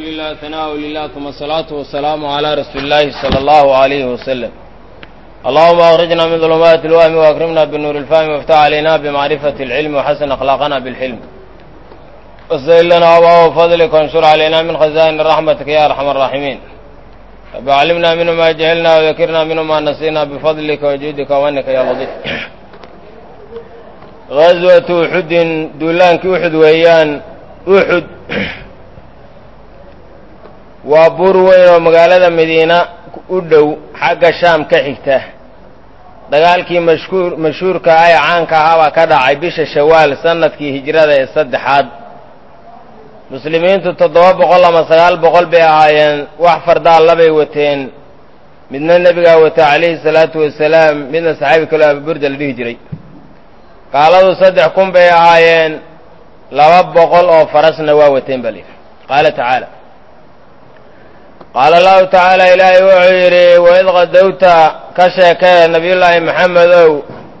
لله ثناء لله ثم الصلاة والسلام على رسول الله صلى الله عليه وسلم. اللهم أخرجنا من ظلمات الوهم وأكرمنا بالنور الفهم وافتح علينا بمعرفة العلم وحسن أخلاقنا بالحلم وسهل لنا أبواب فضلك وانشر علينا من خزائن رحمتك يا أرحم الراحمين. رب علمنا منه ما جهلنا وذكرنا منه ما نسينا بفضلك وجودك ومنك يا لطيف. غزوة أحد duulaankii أحد weeyaan. أحد waa buur weyn oo magaalada madiina u dhow xagga shaam ka xigta. dagaalkii mashhuurka ah ee caanka ahaa baa ka dhacay bisha shawaal sanadkii hijrada ee saddexaad. muslimiintu 700 ama 900 bay ahaayeen. wax fardaa labay wateen, midna nebigaa wata calayhi salaatu wasalaam, midna saxaabi kale abuburda la dhihi jiray. gaaladu 3,000 bay ahaayeen, 200 oo farasna waa wateen baa layidhi. qaala tacaala, qaala allahu tacaala, ilaahay wuxuu yidhi waid qadowta ka sheekee nabiyullaahi maxamedow,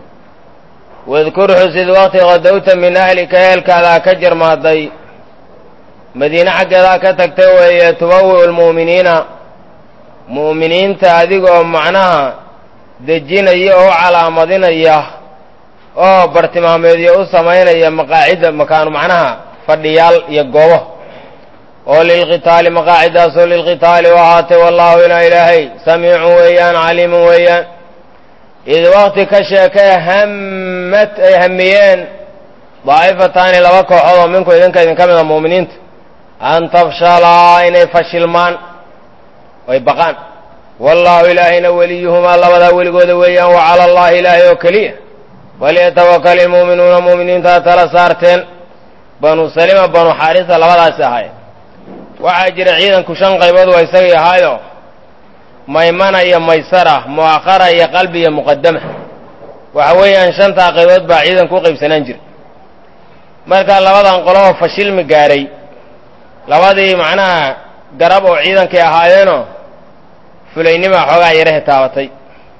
wadkur xusid waqti qadowta min ahlika ehelkaadaa ka jarmaaday, madiine xaggeedaa ka tagtay weeye, tubawi'u lmu'miniina mu'miniinta adigoo macnaha dejinaya oo calaamadinaya oo bartilmaameedyo u samaynaya maqaacida makaanu macnaha fadhiyaal iyo goobo oo lilqitaali maqaacidaasoo lilqitaali u ahaatay. wallaahu inaa ilaahay samiicun weeyaan caliimun weeyaan. id waqti ka sheekay hammad ay hamiyeen daa'ifataani 2 kooxood oo minku idinka idinka mida mu'miniinta an tafshalaa inay fashilmaan oy baqaan. wallaahu ilaahayna weliyuhumaa labadaa weligooda weeyaan. wa cala allaahi ilaahay oo keliya walyatawakal ilmu'minuuna mu'miniintaa tala saarteen. banu salima banu xaarisa labadaasi ahaayeen. waxaa jira ciidanku 5 qaybood waa isagii ahaayo maymana iyo maysara, mu'akhara iyo qalbi iyo muqaddama. waxa weeyaan 5taa qaybood baa ciidanku u qaybsanaan jira. markaa labadan qoloo fashilmi gaaray, labadii macnaha garab oo ciidankay ahaayeenoo fulaynima xoogaa yarahe taabatay.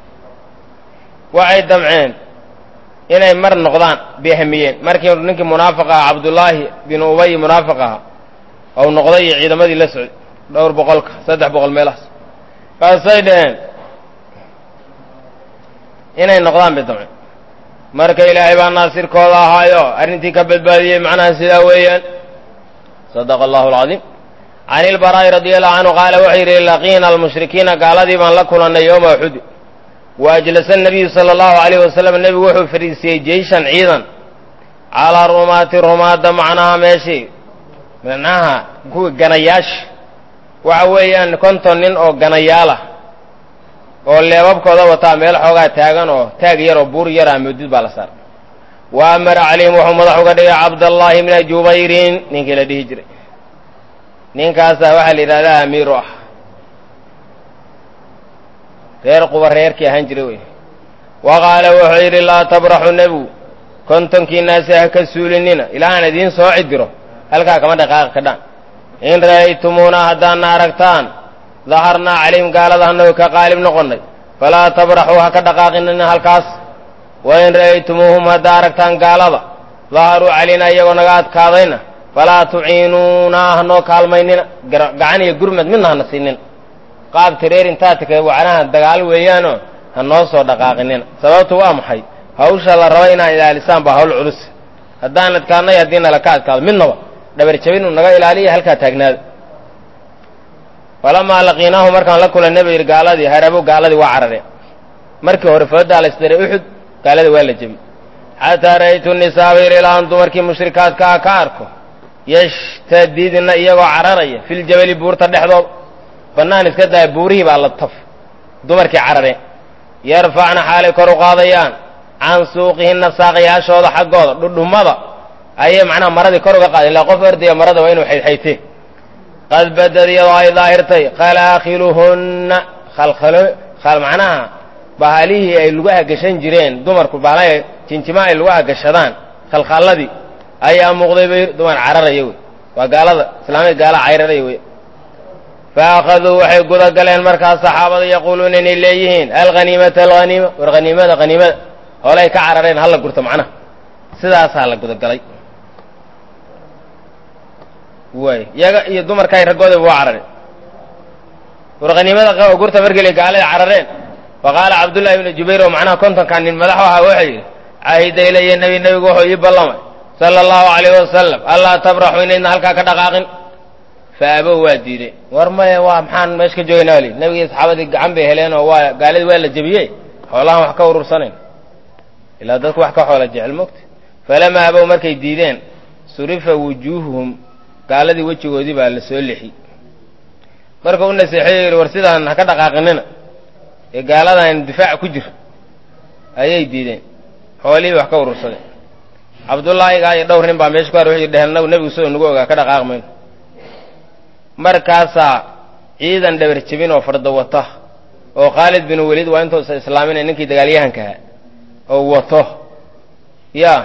waxay damceen inay mar noqdaan bay hamiyeen. markii ninkii munaafiq ah cabdullaahi bin ubay munaafiq aha ou noqday iyo ciidamadii la socday dhowr boqolka 300 meelahaas, kaasay dhaheen inay noqdaan bay damceen. marka ilaahay baa naasirkooda ahaayo arrintii ka badbaadiyey. macnaha sidaa weeyaan. sadaqa allahu alcadiim. can ilbaraa'i radiallahu canhu qaala wuxuu yidhi laqiina almushrikiina gaaladii baan la kulannay yowma uxud. wa ajlasa nabiyu sala allahu calayhi wasalam, nebigu wuxuu fadhiisiyey jeyshan ciidan calaa rumaati rumaadda, macnaha meeshii macnaha kuwa ganayaasha. waxa weeyaan 50 nin oo ganayaalah oo leebabkooda wataa meel xoogaa taagan oo taag yar oo buur yar ah moodid baa la saaray. wa amara calayhim wuxuu madax uga dhigay cabdallaahi bna jubayrin ninkii la dhihi jiray. ninkaasaa waxaa la yidhahdaa amiiru ah, reer quba reerkii ahaan jiray wey. wa qaala wuxuu yidhi laa tabraxu nebigu 50kii naasi ha ka suulinina ilaa aan idiin soo cidiro, halkaa kama dhaqaaqi kadhaan. in ra'aytumuuna haddaadna aragtaan daharnaa calayhim gaalada annagoo ka qaalib noqonnay, falaa tabraxuu ha ka dhaqaaqinina halkaas. wa in ra'aytumuuhum haddaa aragtaan gaalada daharuu calaynaa iyagoo naga adkaadayna, falaa tuciinuunaa hanoo kaalmaynina, gacan iyo gurmad midna hana siinina. qaab tireer intaatika wacnaha dagaal weeyaanoo ha noo soo dhaqaaqinina. sababtu waa maxay? hawsha la raba inaan ilaalisaan baa hawl culus. haddaan adkaadnay haddii nala ka adkaado midnaba dhabar jabinu naga ilaaliya, halkaa taagnaada. falamaa laqiinaahu markaan la kulan nebi yidhi gaaladii harabow, gaaladii waa carareen. markii hore foodaa la isdiray uxud, gaaladii waa la jebi. xataa ra'aytu nisaaba ilaa aan dumarkii mushrikaadkaa ka arko yashtadidna iyagoo cararaya filjabali buurta dhexdooda. bannaan iska daya buurihii baa la taf, dumarkii carareen. yarfacna xaalay kor u qaadayaan can suuqihinna saaqayaashooda xaggooda, dhudhummada ayay macnaha maradii kor uga qaadeen. ilaa qof erdaya marada waa inuu xaydxaytee. qad badad iyadoo ay daahirtay khalaakiluhunna macnaha bahalihii ay lugaha gashan jireen dumarku, bahalay jinjima ay lugaha gashadaan, khalkhalladii ayaa muuqday bay dumar cararaya wey. waa gaalada islaamada gaala cayraraya wey. faakhaduu waxay guda galeen markaas saxaabada yaquuluuna inay leeyihiin alhaniimata alhaniima, war haniimada haniimada, hoolay ka carareen hala gurto. macnaha sidaasaa la gudagalay. waay iyaga iyo dumarkaay raggoodaba waa carareen war qaniimada gurta markii gaalada carareen faqaala cabdullahi ibnu jubayr oo macnaha kontonkan nin madax ahaa wuxuu yidhi caahida ilaya nebigu wuxuu ii ballamay sala allahu calayhi wasalam allaa tabraxu inaydna halkaa ka dhaqaaqin fa abow waa diiday war maya waa maxaan meesha ka joogaynaa li nebigii saxaabadii gacan bay heleen oo waa gaaladii waa la jebiyey xoolahan wax ka urursanayn ilaa dadku wax ka xoola jecel mogta falamaa abow markay diideen surifa wujuuhuhum gaaladii wejigoodii baa la soo lixi marka u naseexeeyo yidhi war sidaan ha ka dhaqaaqinina ee gaaladan difaac ku jir ayay diideen xoolihii wax ka urursadeen cabdullaahigaa iyo dhowr nin baa meesha ku har wuxuu dheheen nebigu sidoo nagu ogaa ka dhaqaaq mayno markaasaa ciidan dhabar jebin oo farda wata oo khaalid bin weliid waa intuusa islaaminay ninkii dagaalyahankaha oo wato yaa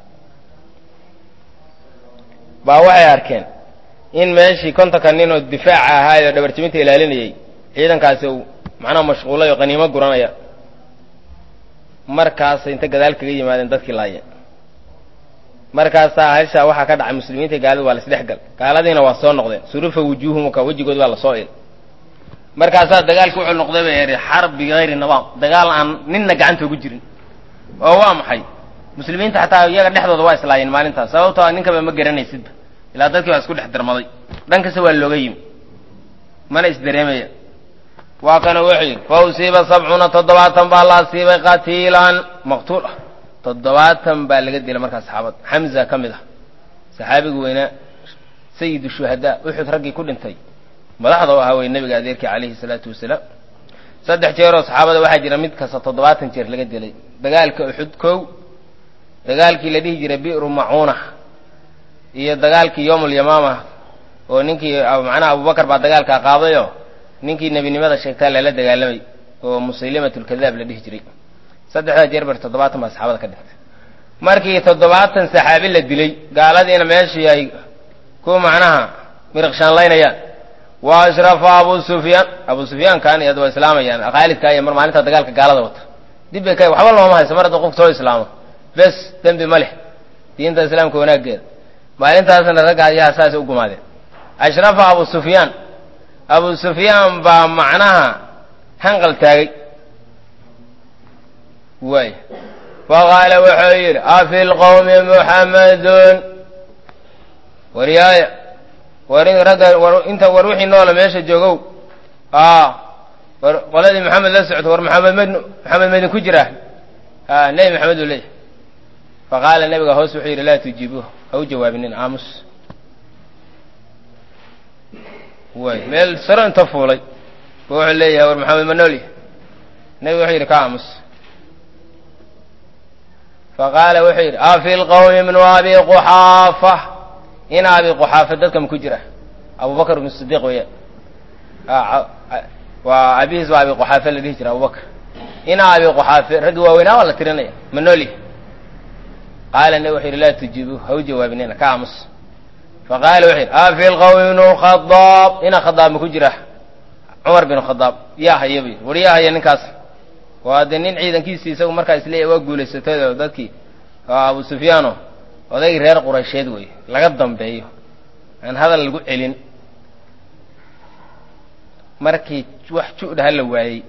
baa waxay arkeen in meeshii kontonka nin oo difaaca ahaayoo dhabar jebinta ilaalinayay ciidankaasi uu macnaha mashquulay oo qaniimo guranaya markaasay inta gadaal kaga yimaadeen dadkii laayeen markaasaa heshaa waxaa ka dhacay muslimiinta gaalada waa la isdhexgal gaaladiina waa soo noqdeen surufa wujuuhumka wejigood baa la soo il markaasaa dagaalki wuxuu noqday bay yidhi xarb bigayri nidaam dagaal aan ninna gacanta ugu jirin oo waa maxay muslimiinta xataa iyaga dhexdooda waa islaayeen maalintaas sababtoo a ninkaba ma garanaysidba ilaa dadkii baa isku dhex darmaday dhan kasta waa looga yimi mana isdareemaya waa kana wuxuu yidhi fa usiiba 70 baa la asiibay qatiilan maqtuul ah 70 baa laga dilay markaas saxaabad xamza ka mid ah saxaabigu weynaa sayidu shuhadaa uxud raggii ku dhintay madaxda u ahaa way nabiga adeerkii calayhi salaatu wasalaam 3 jeeroo saxaabada waxaa jira mid kasta 70 jeer laga dilay dagaalka uxud kow dagaalkii la dhihi jiray bi'ru macuuna iyo dagaalkii yowmul yamaama oo ninkii macnaha abubakar baa dagaalka qaadayo ninkii nebinimada sheegtaa lala dagaalamay oo musaylimatul kadaab la dhihi jiray 3 jeer bar 70 baa saxaabada ka dhintay markii 70 saxaabi la dilay gaaladiina meeshii ay ku macnaha mirqshaanlaynayaan waa ashrafa abu sufyaan kan iyadoo islaamayaan khaalid ka mar maalinta dagaalka gaalada wata dib bay ka waxba looma hayso marada qof soo islaamo bas dambi ma leh diinta islaamka wanaageeda maalintaasna ragga ayaa asaas u gumaadeen ashrafa abu sufyaan baa macnaha hanqal taagay way faqaala wuxuu yidhi afi lqawmi muxammadun waryaaya inta war wixii noola meesha joogow war qoladii maxamed la socto war maxamed madin ku jira nebi maxamed uu leeyahy faqaala nabiga hoos wuxuu yidhi laa tujiibuuh ha u jawaabinin aamus way meel saro inta fuulay ba wuxuu leeyahay war maxamed ma noolyahy nebiga wuxuu yidhi ka aamus faqaala wuxuu yidhi afi lqawmi ibnu abi quxaafa in abi quxaafa dadka ma ku jira abubakar ibnu sidiiq weeyaan waa abihiis baa abi quxaafe la dhihi jira abubakar in abi quxaafe raggi waaweynaa waa la tirinaya ma noolyahy qaala nabi wuxuu yidhi laa tujiibuuh ha u jawaabinina ka aamus faqaala wuxuu yidhi afi lqawmi ibnu khadaab ina khadaab ma ku jira cumar bin khadaab yaa haya bu war yaa haya ninkaas waa dee nin ciidankiisii isagu markaa isleeyahy waa guulaysatay oo dadkii abu sufyaano odaygii reer quraysheed wey laga dambeeyo aan hadal lagu celin markii wax ju'daha la waayey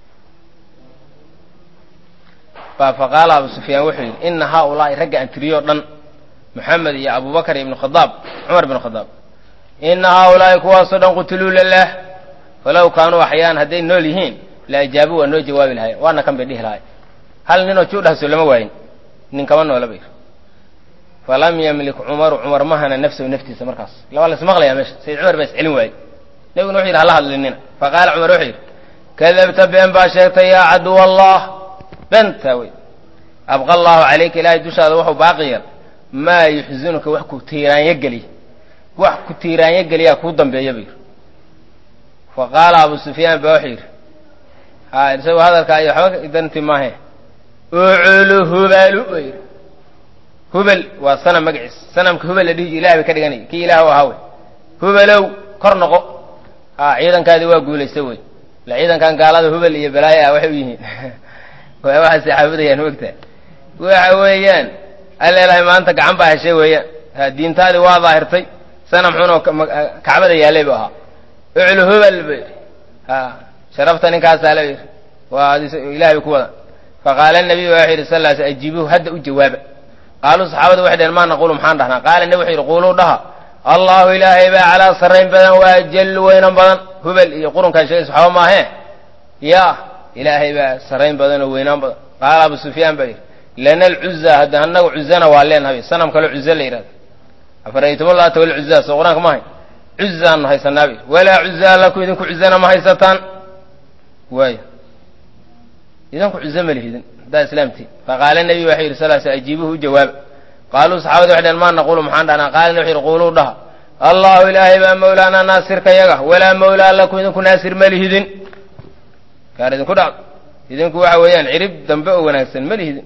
baa faqaala abu sufyaan wuxuu yidhi ina haaulaa'i ragga aan tiriyoo dhan moxamed iyo abubakar ibnu khadaab cumar bin khadaab ina haaulaa'i kuwaasoo dhan qutuluu lilah falow kaanuu axyaan hadday nool yihiin la ajaabu waa noo jawaabi lahay waana kan bay dhihi lahay hal ninoo juudhahaso lama waayin nin kama noola bay falam yamlik cumaru cumar mahana nafsahu naftiisa markaas laba la ismaqlayaa meesha sayid cumar baa iscelin waayey nebiguna wuxu yidhi hala hadlinina faqaala cumar wuxuu yidhi kadabta been baa sheegtay yaa caduw allah bentaa wey abqa allahu calayka ilaahay dushaada wuxuu baaqi yeel maa yuxsinuka wax ku tiiraanyo geliyaa kuu dambeeya buu yidhi faqaala abu sufyaan baa wuxuu yidhi isagoo hadalkaa iyo waxba danti maahe uculu hubalu buu yidhi hubal waa sanam magaciis sanamka hubal la dhihi ji ilahay bay ka dhiganaya kii ilaah u ahaa wey hubalow kor noqo ciidankaadii waa guulaysta wey la ciidankan gaalada hubal iyo balaaya waxay u yihiin waxay saxaabadayaan mogtaa waxa weeyaan alla ilahay maanta gacan baa heshay weeyaan diintaadii waa daahirtay sanam xun oo kacbada yaalay buu ahaa uclu hubal sharafta ninkaasaa la yidhi waa ilaahay ku wada faqaala nabiyu wuxuu yidhi sal lla ajiibuhu hadda u jawaaba qaaluu saxaabadu waxay dhaheen maa naquulu maxaan dhahnaa qaala nabi wuxuu yidhi quuluu dhaha allahu ilaahay baa calaa sarrayn badan waa ajallu weynan badan hubal iyo qurunkaan sheegaysa waxba maahee ya ilaahay baa sarrayn badan oo weynaan badan qaala abu sufyaan baa yidhi lana alcuza hadda annagu cuzana waa leenahay sanam kaloo cuza la yidhahda afara'aytumullaata walcuza soo qur-aanka ma hay cuzaannu haysanaa bay walaa cuzaa lakum idinku cuzana ma haysataan waayo idinku cuza ma lihidin haddaa islaamtiin faqaala nabiyu waxay yidhi sal ajiibuhu u jawaaba qaaluu saxaabadu waxay dhaheen maa naquulu maxaan dhahnaa qaala wuxuu yidhi quuluu dhaha allahu ilaahay baa mawlaanaa naasirka yaga walaa mawlaa lakum idinku naasir ma lihidin gaar idinku dhacdo idinku waxa weeyaan cirib dambe oo wanaagsan ma lihidin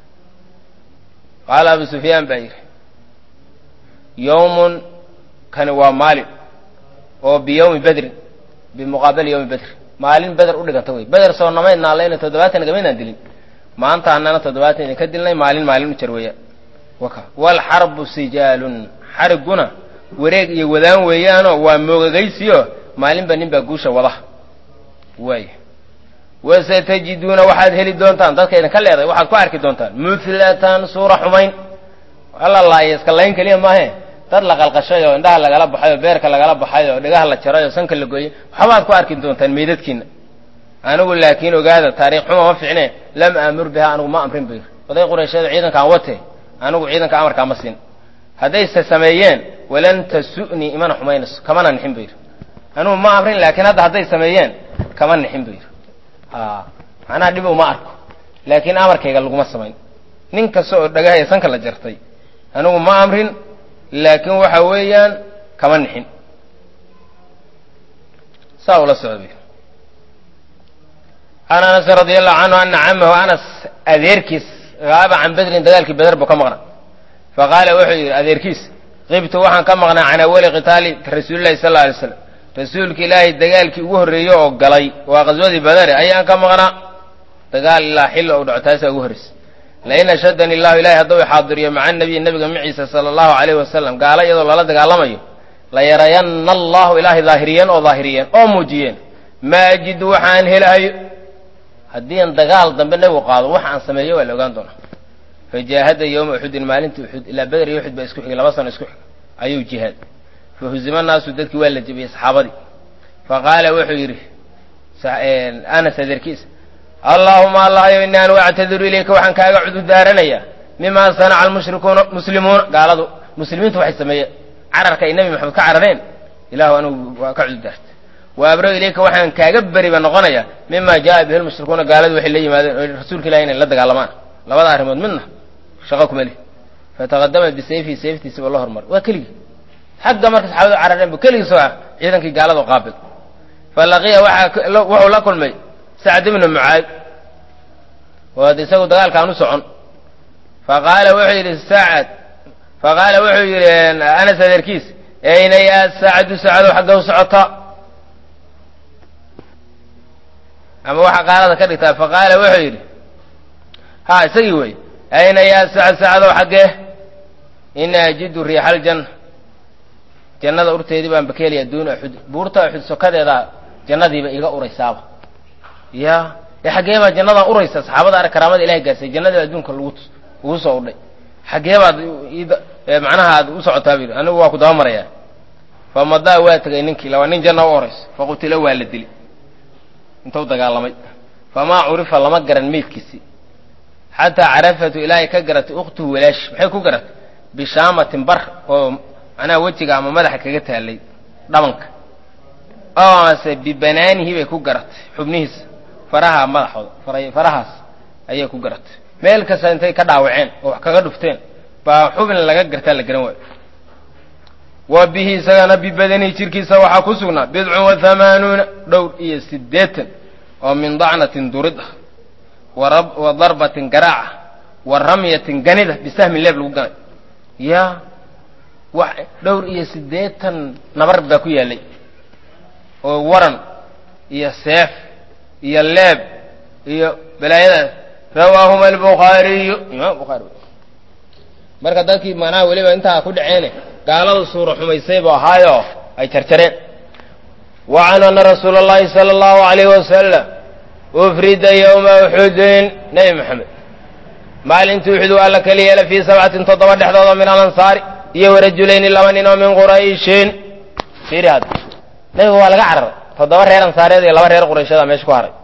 qaala abu sufyaan baa yidhi yowmun kani waa maalin oo biyowmi bedrin bimuqaabali yowmi bedr maalin beder u dhiganta wey beder soo namaydnaa layna 70 gamaynaan dilin maanta annana 70 idinka dilnay maalin u jar weeyaan walxarbu sijaalun xariguna wareeg iyo wadaan weeyaanoo waa moogagaysiyo maalinba ninbaa guusha wada waay wasatajiduuna waxaad heli doontaan dadka idinka leedahay waxaad ku arki doontaan muflatan suura xumayn alla laaya iska layn keliya maahe dad la qalqashay oo indhaha lagala baxay oo beerka lagala baxay oo dhigaha la jaray oo sanka la gooyey waxbaad ku arki doontaan meydadkiina anigu laakiin ogaada taariikh xuma ma fiicne lam aamur biha anigu ma amrin bayr oday quraysheeda ciidankaan wate anigu ciidanka amarkaa ma siin haddayse sameeyeen walan tasu'nii imana xumaynayso kamana nixin bayr anigu ma amrin laakiin hadda hadday sameeyeen kama nixin bayr macnaha dhib uma arko laakiin amarkayga laguma samayn nin kasta oo dhagaha sanka la jartay anigu ma amrin laakiin waxa weeyaan kama nixin saa ula socday can anas radiallahu canhu ana camahu anas adeerkiis gaaba can bedrin dagaalkii beder buu ka maqnaa faqaala wuxuu yidhi adeerkiis qibtu waxaan ka maqnaa can awali qitaali rasuulillahi sal alla alay slam rasuulka ilaahay dagaalkii ugu horreeyey oo galay waa qaswadii badare ayaan ka maqnaa dagaal ilaa xilli ou dhaco taasaa ugu horraysay lain ashadani illahu ilahay hadduu ixaadiriyo maca nabiyi nabiga maciisa sala allahu calayhi wasalam gaalo iyadoo lala dagaalamayo la yarayanna allahu ilaahay daahiriyeen oo muujiyeen maa ajidu waxaan helahayo haddii an dagaal dambe nebigu qaado wax aan sameeyo waa la ogaan doonaa fajaahada yowma uxudin maalintii uxud ilaa beder iyo uxud baa isku xigay 2 sano isku xig ayuu jihaad fahuzima naasu dadkii waa la jebiyey saxaabadii faqaala wuxuu yidhi anas adeerkiisa allaahuma allahayow inni anu actadiru ilayka waxaan kaaga cudur daaranayaa mimaa sanaca almushrikuuna muslimuuna gaaladu muslimiintu waxay sameeyeen cararka ay nebi maxamed ka carareen ilaahu anigu waa ka cudur daartay wa abro ilayka waxaan kaaga beriba noqonayaa mima jaa bihi lmushrikuuna gaaladu waxay la yimaadeen oo rasuulka ilahi inay la dagaalamaan labada arrimood midna shaqo kuma lihi fataqadama bisayfihi sayftiisa baa la hormaray waa keligii xagga marka saxaabadu carareen bu keligii soo ah ciidankii gaaladu qaabil falaqiya wuxuu la kulmay sacd ibnu mucaad oo ad isagu dagaalkaan u socon faqaala wuxuu yidhi anas adeerkiis ayna yaa sacdu sacdow xagga u socotaa ama waxaa qaalada ka dhigtaa faqaala wuxuu yidhi ha isagii wey ayna yaa sacdow xaggee ina ajidu riixa aljanna jannada urteedii baan bakeelaya duuna uxud buurta uxud sokadeedaa jannadiiba iga uraysaaba ya xaggee baa jannadan uraysa saxaabada arag karaamada ilahay gaarsay jannada adduunka ugu soo udhay xaggee baad macnaha aad u socotaa bu yidhi anigu waa ku daba marayaa famadaa waa tegay ninkii waa nin janna u orayso faqutila waa la dili intuu dagaalamay famaa curifa lama garan meydkiisii xataa carafatu ilaahay ka garatay ukhtuhu walaashi maxay ku garatay bishaamatin bar oo macnaha wejiga ama madaxa kaga taalay dhabanka oo amase bibanaanihi bay ku garatay xubnihiisa faraha madaxooda farahaas ayay ku garatay meel kasta intay ka dhaawaceen oo wax kaga dhufteen baa xubin laga gartaa la garan waayo wa bihi isagana bibadanihi jirkiisa waxaa ku sugnaa 80 dhowr iyo 80 oo min dacnatin durid ah wa darbatin garaaca wa ramyatin ganida bisahmin leeb lagu ganay ya wax dhowr iyo 80 nabar baa ku yaalay oo waran iyo seef iyo leeb iyo balaayadaas rawaahuma albukhaariyu imaam bukhaari marka dadkii maanaha weliba intaa ku dhaceene gaaladu suuro xumaysay buu ahaayoo ay jarjareen wa canhu anna rasuula allahi sala allahu alayhi wasalam ufrida yowma uxudin nebi maxamed maalintii uxud waa la keli yeelay fii 7 toddoba dhexdooda min alansaari iyo warajulayni laba nin oo min qurayshin fiiri hadda nebigu waa laga cararay toddoba reer ansaareed iyo laba reer qurayshada meesha ku haray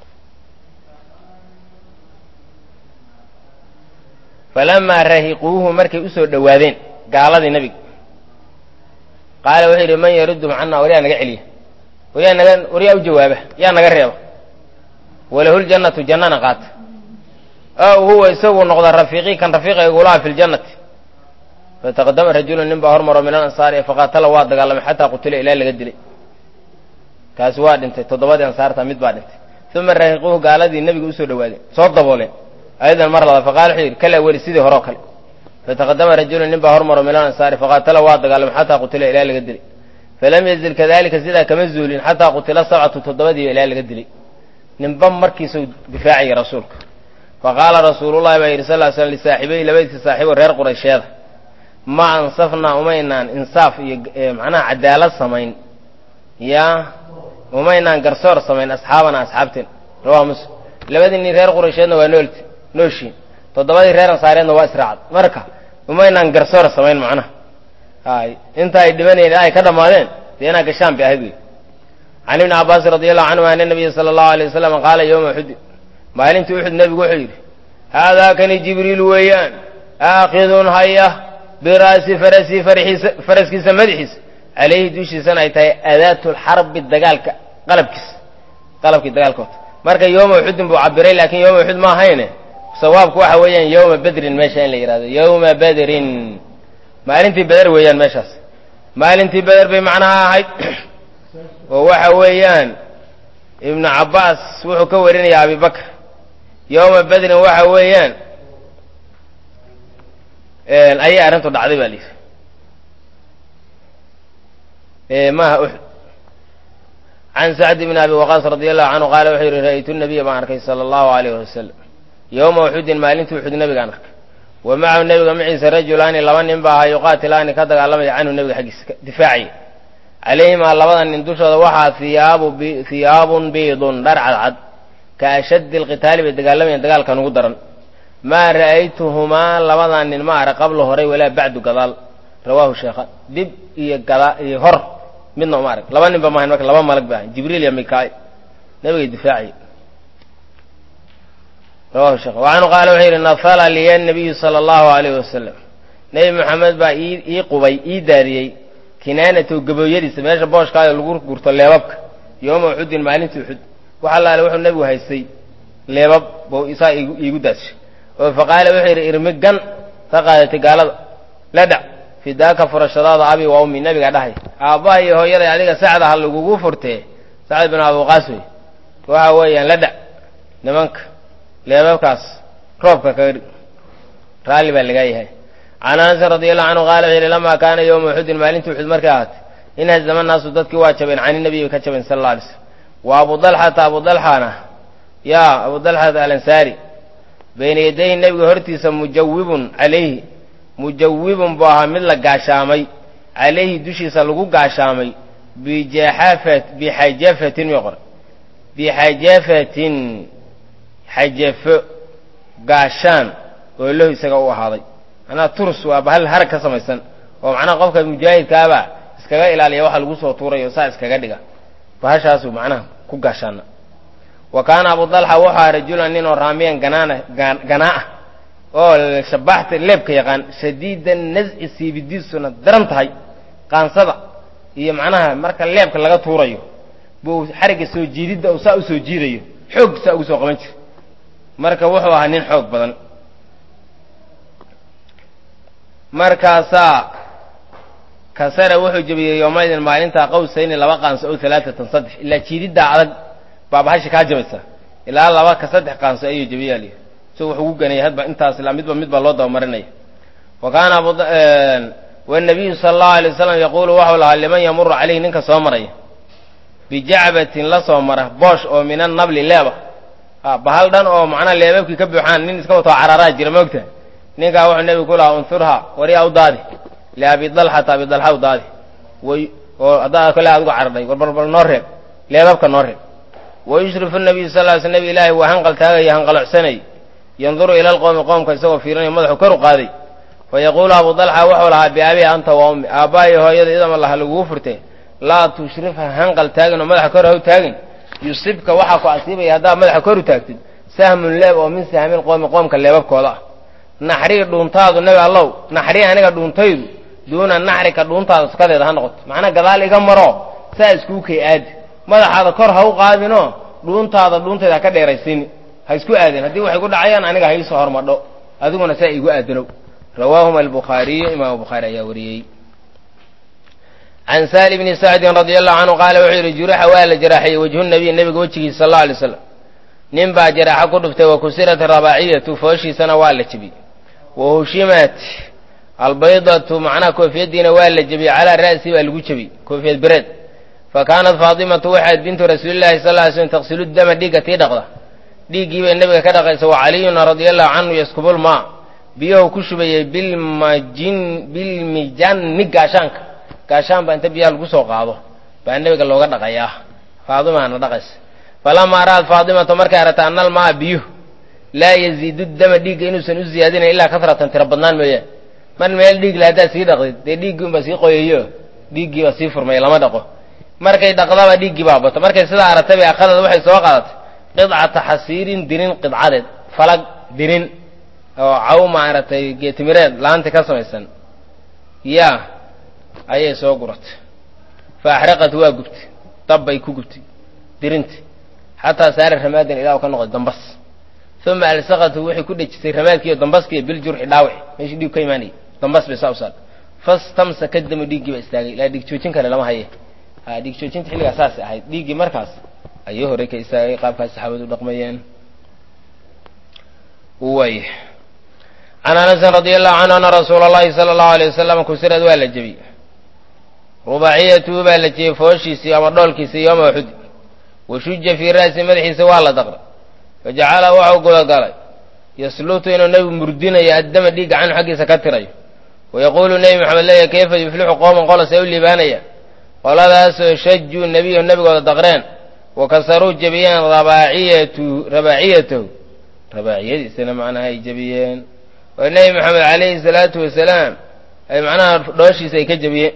falamaa rahiquuhu markay u soo dhowaadeen gaaladii nebiga qaala wuxuu yidhi man yaruddu macannaa waryaa naga celiya waryaa u jawaaba yaa naga reeba walahuljannatu jannana qaata ow huwa isagu noqda rafiiqii kan rafiiqa igulaha fi ljannati fataqadama rajulun nin baa hormaro min alansaari faqaatala waa dagaalamay xataa qutila ilaa laga dilay kaasi waa dhintay toddobadii ansaarta mid baa dhintay uma rahiquuhu gaaladii nebiga usoo dhowaadeen soo dabooleen ayadan mar laba faqaala wuxuu yidhi kala weli sidii horeo kale fataqadama rajulun nin baa hormaro min alansaari faqaatala waa dagaalamay xataa qutila ilaa laga dilay falam yazil kadalika sidaa kama zuulin xataa qutila 7 toddobadii ilaa laga dilay ninba markiisuu difaacaya rasuulka faqaala rasuulullahi baa yidhi sal ly slm lisaaxibey labadiisa saaxiibo reer quraysheeda ma ansafnaa umaynaan insaaf iyo macnaha cadaalad samayn yaa umaynaan garsoor samayn asxaabana asxaabteen rawaa muslim labadii nin reer quraysheedna waa nooshiin toddobadii reer ansaareedna waa israacad marka umaynaan garsoor samayn macnaha hay inta ay dhibanayeen ay ka dhammaadeen dee inaa gashaan bay ahayd wey can ibni cabbaasin radi allahu canhuma ana nabiya sala allahu alay wasalam qaala yowma uxudin maalintii uxud nebigu wuxuu yidhi haadaa kani jibriil weeyaan aakidun haya bira'si farasii faraskiisa madaxiisa calayhi dushiisana ay tahay adaatulxarbi dagaalka qalabkii dagaalkoota marka yowma uxudin buu cabiray laakiin yowma uxud ma ahayne sawaabku waxa weeyaan yowma bedrin meesha in la yidhahdo yowma bedrin maalintii beder weeyaan meeshaas maalintii beder bay macnaha ahayd oo waxa weeyaan ibnu cabbaas wuxuu ka warinayaa abibakr yowma bedrin waxa weeyaan ayay arrintu dhacday baa layidhi maaha uxud can sacd bn abi waqaas radi allahu canhu qaala wuxuu yidhi ra'aytu nabiya baan arkay sala allahu alayhi wasalam yowma uxudin maalintii uxud nebigaan arkay wa macahu nebiga maciisa rajulaani laba nin ba ahaa yuqaatilaani ka dagaalamaya canhu nebiga xaggiisa difaacaya calayhimaa labada nin dushooda waxaa hiyaabun biidun dhar cadcad ka ashaddi alqitaali bay dagaalamayaan dagaalkan ugu daran maa ra'aytuhumaa labadaa nin ma ara qabla horay walaa bacdu gadaal rawaahu sheekhaan dib iyo hor midna uma arag laba nin ba maahayn marka laba malag ba ahayn jibriil iyo mikaa'il nebigay difaacaya rawahu sheekh wacanhu qaala wuxuu yidhi nafala liya nabiyu sala allahu alayhi wasalam nebi maxamed baa ii daadiyey kinaanatow gabooyadiisa meesha booshkaayo lagu gurto leebabka yooma uxudin maalintii uxud wax allaale wuxuu nebigu haystay leebab buu isaa iigu daashay oo faqaala wuxuu yidhi irmi gan ka qaadatay gaalada la dhac fidaaka furashadaada abi wa ummi nebiga dhahay aabbaha iyo hooyaday adiga sacda ha lagugu furtee sacd bin abuqaas wey waxa weeyaan la dhac nimanka leebabkaas roobka kaga dhig raalli baa lagaa yahay can anasin radi allahu canhu qaala wuxuu yidhi lamaa kaana yowma uxudin maalintii uxud markay ahaatay in hazama naasu dadkii waa jabeen cani nabiy bay ka jabeen sala alla alay slam wa abu dalxata abu dalxana yaa abu dalxata alansaari bayna yadayhi nebiga hortiisa mujawibun buu ahaa mid la gaashaamay calayhi dushiisa lagu gaashaamay bixajafatin mi qora bixajafatin xajafo gaashaan oo lahu isaga u ahaaday macnaha turus waa bahal harag ka samaysan oo macnaha qofka mujaahidkaaba iskaga ilaaliya waxa lagu soo tuurayo saa iskaga dhiga bahashaasuu macnaha ku gaashaana wa kaana abu dalxa wuxuu ahaa rajulan nin oo raamiyan ganaa ah oo shabaxta leebka yaqaan shadiidan nasci siibidiisuna daran tahay qaansada iyo macnaha marka leebka laga tuurayo buu xarigga soo jiididda uu saa u soo jiidayo xoog saa ugu soo qaban jira marka wuxuu ahaa nin xoog badan markaasaa kasara wuxuu jebiyey yoomaydin maalintaa qawsayni laba qaanso ow 3 saddex ilaa jiididdaa adag baa bahasha kaa jabaysa ilaa 2 ka 3 qaanso ayuu jebiyaa lihi so wuxuu ugu ganayay hadba intaas ilaa midba loo dabamarinaya wa kaana wanabiyu sala allahu alay wasalam yaquulu waxau lahaa liman yamuru calayhi ninka soo maraya bijacbatin la soo mara boosh oo min annabli leeba bahal dhan oo macnaa leebabkii ka buuxaan nin iska watoo cararaa jira moogta ninkaa wuxuu nebigu ku lahaa unfurha waryaa u daadi liabi dalxata abi dalxa u daadi way oo haddaa kale adigu carday bal noo reeb leebabka noo reeb wayushrifu nabiyu sal ly sl nabi ilaahi waa hanqal taagaya hanqalocsanay yanduru ila alqowmi qoomka isagoo fiirinaya madaxu kor u qaaday fayaquulu abu dalxa wuxuu lahaa biabii anta wa ummi aabbaayo hooyada idam allaha lagugu furtee laa tushrif ha hanqal taagin oo madaxa kor ha u taagin yusibka waxaa ku asiibaya haddaad madaxa kor u taagtid sahmun leeb oo min sahmil qoomi qoomka leebabkooda ah naxrii dhuuntaadu nebi allow naxrii aniga dhuuntaydu duuna naxrika dhuuntaada sukadeeda ha noqoto macnaa gadaal iga maro saa iskuu kay aadi madaxaada kor ha u qaadinoo dhuuntaada dhuuntayda ha ka dheeraysiini ha isku aadin haddii waxay ku dhacayaan aniga ha iisoo hormadho adiguna saa igu aadanow rawaahuma albukhaariyu imaamu bukhaari ayaa wariyey can saali bni sacdin radia allahu canhu qaala wuxuu yidhi juraxa waa la jaraaxiyey wajhu nabiy nebiga wejigiisa sal alla alay slam nin baa jaraaxo ku dhuftay wa kusirat rabaaciyatu fooshiisana waa la jebiyey wa hushimat albaydatu macnaha koofiyaddiina waa la jebiyey calaa ra'si baa lagu jebiyey koofiyad bereed fa kaanat faatimatu waxayd bintu rasuulillahi sal ly slm taqsilu dama dhiigga tii dhaqda dhiiggii bay nebiga ka dhaqaysa wa caliyuna radia allahu canhu yaskubulmaa biyahu ku shubayey bilmijanni gaashaanka gaashaan baa inta biyaha lagu soo qaado baa nebiga looga dhaqayaa faadimaana dhaqaysa falamaa ra'at faatimatu markay aragtay anna almaa biyuhu laa yaziidu dama dhiigga inuusan u ziyaadinayn ilaa kasratan tiro badnaan mooyaane mar meel dhiig la haddaad sii dhaqdid dee dhiiggii unbaa sii qoyayo dhiiggiibaa sii furmay lama dhaqo markay dhaqdaba dhiiggii baa bato markay sidaa aragtay bay akhadad waxay soo qaadatay qidcata xasiirin dirin qidcadeed falag dirin oo caw maaragtay geetimireed laanti ka samaysan yaa ayay soo guratay fa axraqat waa gubtay dabbay ku gubtay dirinti xataa saara ramaadan ilaa u ka noqday dambas uma alsaqatu waxay ku dhejisay ramaadkiiyo dambaskiiyo biljurxi dhaawici meeshii dhiig ka imaanayay dambas bay saa u saar fastamsaka damu dhiiggii baa istaagay ilaa dhiig joojin kale lama haye dhiig joojinta xilligaa saasay ahayd dhiiggii markaas ayuu horey ka istaagay qaabkaas saxaabadu u dhaqmayeen way can anasin radia allahu canhu ana rasuula allahi sala allahu alay wasalam kusirad waa la jebiyey rubaaciyatuhu baa la jebiyey fooshiisii ama dhoolkiisii yooma uxud washuja fii ra'si madaxiisa waa la daqray fajacala waxau gudagalay yaslutu inuu nebigu murdinayo addama dhiigga canhu xaggiisa ka tirayo wayaquulu nebi maxamed leeyahy kayfa yuflixu qooman qolas ay u liibaanaya qoladaasoo shajuu nebiyahu nebigooda daqreen wa kasaruu jebiyeen rabaaciyatahu rabaaciyadiisana macnaha ay jebiyeen oo nebi maxamed calayhi salaatu wasalaam ay macnaha dhooshiisa ay ka jebiyeen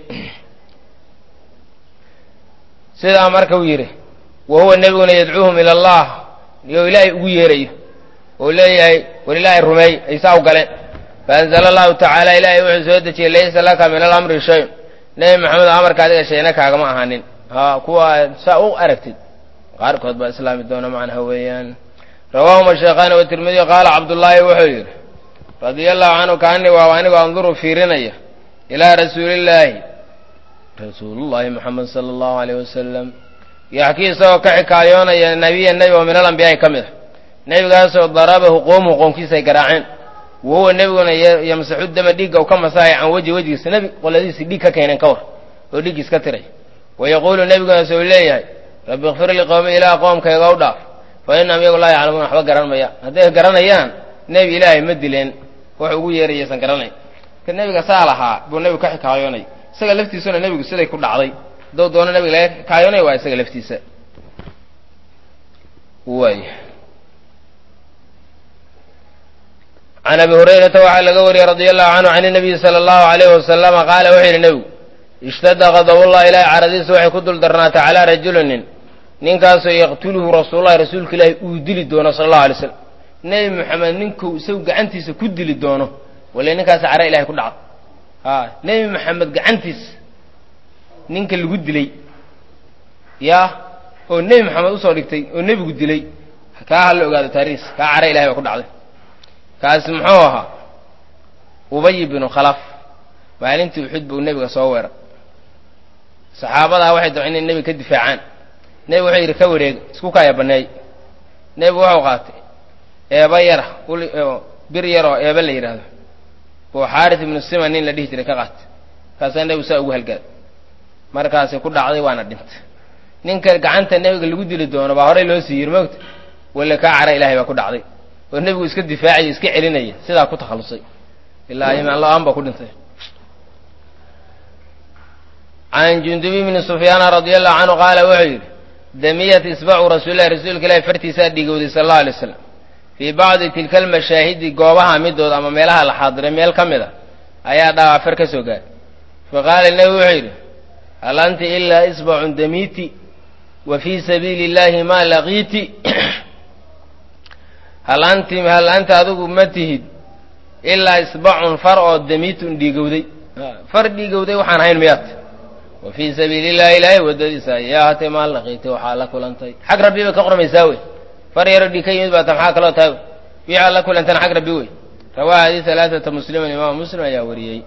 sidaa marka uu yidhi wa huwa nebiguna yadcuuhum ila allah iyo ilaahay ugu yeerayo oo leeyahay war ilaahay rumeey ay saa u galeen faanzala allahu tacaala ilaahay wuxuu soo dejiyey laysa laka min alamri shay nebi maxamed amarka adiga shayna kaagama ahaanin kuwa saa u aragtid qaarkood baa islaami doona macnaha weeyaan rawaahuma sheekhaani watirmidiy qaala cabdullaahi wuxuu yidhi radia allahu canhu kaanii waa anigoo anduru fiirinaya ilaa rasuulullaahi moxamed sala allahu alayh wasalam yaxkii isagoo ka xikaayoonaya nebiya nebi oo min alambiyaai ka mid a nebigaasoo darabahu qowmuhu qoomkiisa ay garaaceen wa huwa nebiguna yamsaxu dama dhiigga u ka masahay can wejhi wejigiisa nebi qoladiisii dhiig ka keeneen ka war oo dhiiggiis ka tiray wayaquulu nebigunaas uu leeyahay rabbi ikfir liqowmi ilaah qoomkayga u dhaaf fa innahum iyagu laa yaclamuuna waxba garan mayaan hadday garanayaan nebi ilaahay ma dileen wax ugu yeerayaysan garanayn ka nebiga saa lahaa buu nebigu ka xikaayoonay isaga laftiisuna nebigu siday ku dhacday hadduu doono nebiga laga xikaayoonay waa isaga laftiisa waay can abi hurayrata waxaa laga wariyey radia allahu canhu can inabiyi sala allahu alayhi wasalama qaala wuxuu yidhi nebigu ishtada qadabullah ilaahay caradiisa waxay ku dul darnaatay calaa rajulinin ninkaasoo yaqtuluhu rasuululahi rasuulka ilaahi uu dili doono sala allahu alay slam nebi moxamed ninkuu isagu gacantiisa ku dili doono wale ninkaas cara ilahay ku dhacdo nebi moxamed gacantiisa ninka lagu dilay yaa oo nebi moxamed usoo dhigtay oo nebigu dilay kaa ha la ogaado taariis kaa cara ilahay baa ku dhacday kaasi muxuu ahaa ubay binu khalaf maalintii uxud buu nebiga soo weeray saxaabadaa waxay dabceen inay nebiga ka difaacaan nebigu wuxuu yidhi ka wareega isku kaaya banneey nebigu wuxuu qaatay eeba yara bir yaroo eeba la yidhaahdo oo xaaris ibnu sima nin la dhihi jiray ka qaatay kaasaa nebigu saa ugu halgaaday markaasay ku dhacday waana dhintay ninka gacanta nebiga lagu dili doono baa horey loo sii yiri moogta walla kaa cara ilaahay baa ku dhacday oo nebigu iska difaacayo iska celinaya sidaa ku takhallusay ilaa imaan la-aan baa ku dhintay can jundubi bni sufyaana radia allahu canhu qaala wuxuu yidhi damiyat isbacu rasuulillahi rasuulka ilaahi fartiisaa dhigowday sala allahu alay slam fii bacdi tilka almashaahidi goobaha midooda ama meelaha la xaadiray meel ka mid a ayaa dhaawac far ka soo gaaray faqaala nebigu wuxuu yidhi hal anti ilaa isbacun damiiti wa fii sabiili illaahi maa laqiiti hal anta adigu ma tihid ilaa isbacun far oo damiitun dhiigowday far dhiigowday waxaan hayn miyaad wa fii sabiili illahi ilaahay waddadiisa ayaa hatay maa laqiitay waxaa la kulantay xag rabbi bay ka qormaysaa wey far yaro dhiig ka yimid baata maxaa kaloo tahay wiixaa la kulantana xag rabbi wey rawaaha hadii alaaata musliman imaamu muslim ayaa wariyey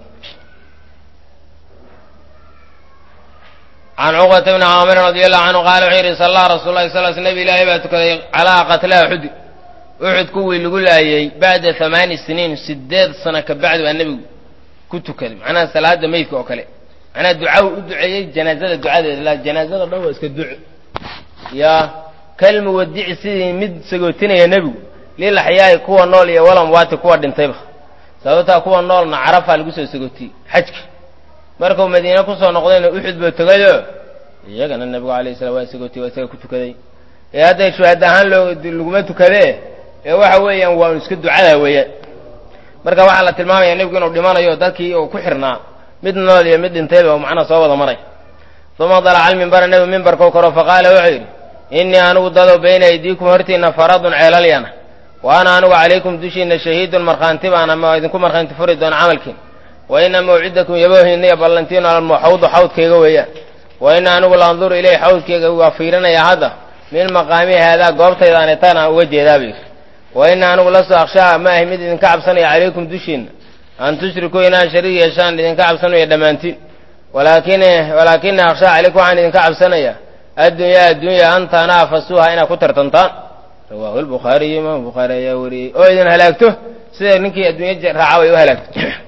can cuqbata bni caamirin radi allahu canhu qaala wuxuu yidhi sallaa rasuul lahi sal nabi ilaahay baa tukaday calaa qatlaa uxudi uxud kuwii lagu laayey bacda 8 siniin 8 sano ka bacdi baa nebigu ku tukaday macnaha salaada meydka oo kale macnaha duca u duceeyey janaazada ducadeeda la janaazada dhan waa iska duco yaa kalmu wadici sidii mid sagootinaya nebigu lilaxyaay kuwa nool iyo walam waati kuwa dhintayba sababtaa kuwa noolna carafa lagu soo sagootiyey xajka markuu madiina ku soo noqdayna uxud buu tagayo iyagana nebigu calayhi salaam waa sagootiyey waa isaga ku tukaday ee hadday shuhada ahaan laguma tukadee ee waxa weeyaan waa iska ducada weeyaan marka waxaa la tilmaamayaa nebigu inuu dhimanayo dadkii uu ku xirnaa mid nool iyo mid dhintayba oo macnaha soo wada maray uma dalaca almimbara nebigu mimbarkuu koro faqaala wuxuu yidhi innii anigu dado bayna aydiikum hortiinna faradun ceelalyana wa ana anigu calaykum dushiinna shahiidun markhaanti baana ma idinku markhaanti furi doona camalkiin wa ina mawcidakum yaboohiinna iyo ballantiinu almuxawdu xawdkayga weeyaan wa ina anigu la anduru ilayhi xawdkayga waa fiirinayaa hadda min maqaami haadaa goobtaydaani tan aan uga jeedaa buu yidhi wa ina anigu lasoo akhshaa ma ahi mid idinka cabsanaya calaykum dushiinna an tushrikuu inaan shariig yeeshaan idinka cabsanaya dhammaantiin walaakina akhshaa calaykum waxaan idinka cabsanayaa addunya an tanaafasuuha inaad ku tartantaan rawaahu lbukhaariy imaam bukhaari ayaa wariyey oo idin halaagto sida ninkii adduunya raaca way u halaagto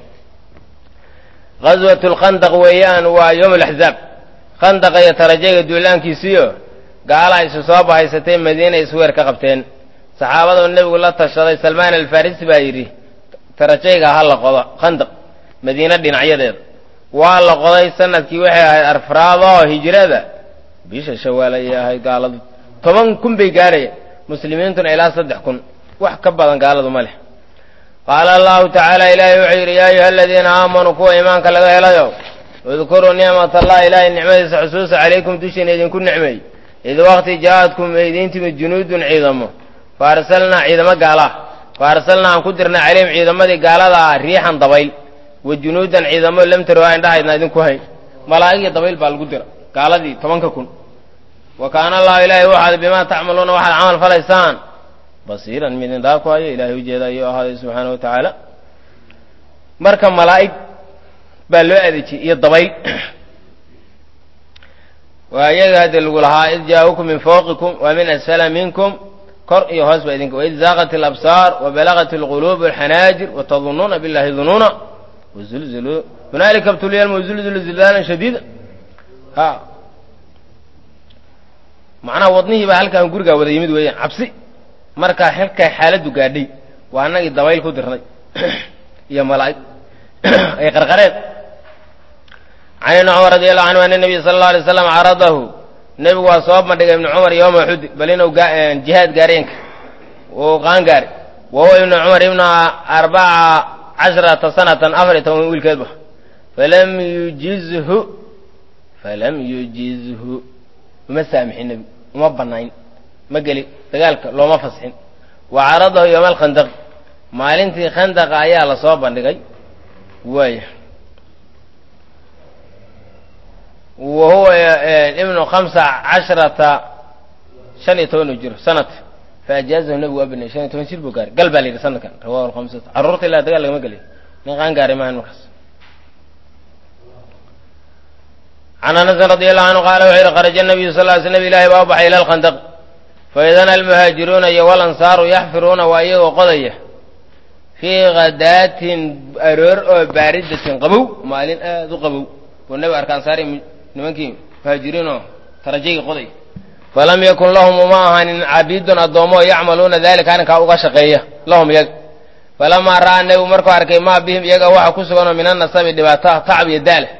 ghaswat lkhandaq weeyaan waa yowm alaxzaab khandaqa iyo tarajayga duulaankiisiyo gaala isu soo bahaysatay madiina isweer ka qabteen saxaabadoo nebigu la tashaday salmaan alfarisi baa yidhi tarajayga ha la qodo khandaq madiina dhinacyadeeda waa la qoday sanadkii waxay ahayd arfraadoo hijrada bisha shawaal ayay ahayd gaaladu 10,000 bay gaarayeen muslimiintuna ilaa 3,000 wax ka badan gaaladu ma leh qaala allahu tacaala ilaahay wuxuu yidhi yaa ayuha aladiina aamanuu kuwa iimaanka laga helayo udkuruu nicmat allah ilaahay nicmadiisa xusuusa calaykum dushiina idinku nicmeey id waqti jaa-adkum idiin timid junuudun ciidamo faarsalnaa ciidamo gaala faarsalnaa aan ku dirnay calayhim ciidamadii gaalada ah riixan dabayl wa junuudan ciidamo lam taroa indhahaydna idinku hayn malaa'igii dabayl baa lagu dira gaaladii 10,000 wa kaana allahu ilaahay waxaad bimaa tacmaluuna waxaad camal falaysaan basiiran mid indhaa ku hayo ilaahay ujeeda ayuu ahaaday subxaana wa tacaala marka malaa'ig baa loo adeejiyey iyo dabayl waa iyaga hadda lagu lahaa id jaa-ukum min fawqikum wa min asfala minkum kor iyo hoos baa idinka waid zaaqat alabsaar wa balaqat alquluub alxanaajir wa tadunnuuna billahi dunuuna wazulziluu hunaalika ibtuliya almuzilzilu zilzaalan shadiida ha macnaha wadnihii baa halkaan gurigaa wada yimid weeyaan cabsi markaa halkaa xaaladdu gaadhay waa annagii dabayl ku dirnay iyo malaa'ig ay qarqareen can ibni cumar radi allahu canhu ana nabiya sala allau alay slam caradahu nebigu waa soo bandhigay ibni cumar yowma uxudi bal inuu jihaad gaareenka uu qaan gaari wa huwa ibnu cumar ibna 14 sanatan 14 wiilkeedba falam yujizhu uma saamixin nebigu uma banayn ma geli dagaalka looma fasxin wa caradahu yowma alkhandaq maalintii khandaqa ayaa la soo bandhigay waaya wa huwa ibnu 15 jiro sanad faajaazahu nebigu waa banay 15 jir buu gaaray gal baa la yidhi sanadkan rawahu lkhamsata carruurta ilaa dagaal lagama gelin nin qaan gaaray maahan markaas can anasin radi allahu canhu qaala wuxuu yidhi kharaja nabiyu sal ly slm ilahi baa u baxay ila alkhandaq faidana almuhaajiruuna iyo walansaaru yaxfiruuna waa iyagoo qodaya fii khadaatin aroor oo baaridatin qabow maalin aad u qabow buu nebi arka ansaari nimankii muhaajiriinoo tarajayga qoday falam yakun lahum uma ahaanin cabiidun addoommo yacmaluuna dalika arrinkaa uga shaqeeya lahum iyaga falamaa ra'aa nebigu markuu arkay maa bihim iyaga waxa ku suganoo min annasabi dhibaata tacab iyo daala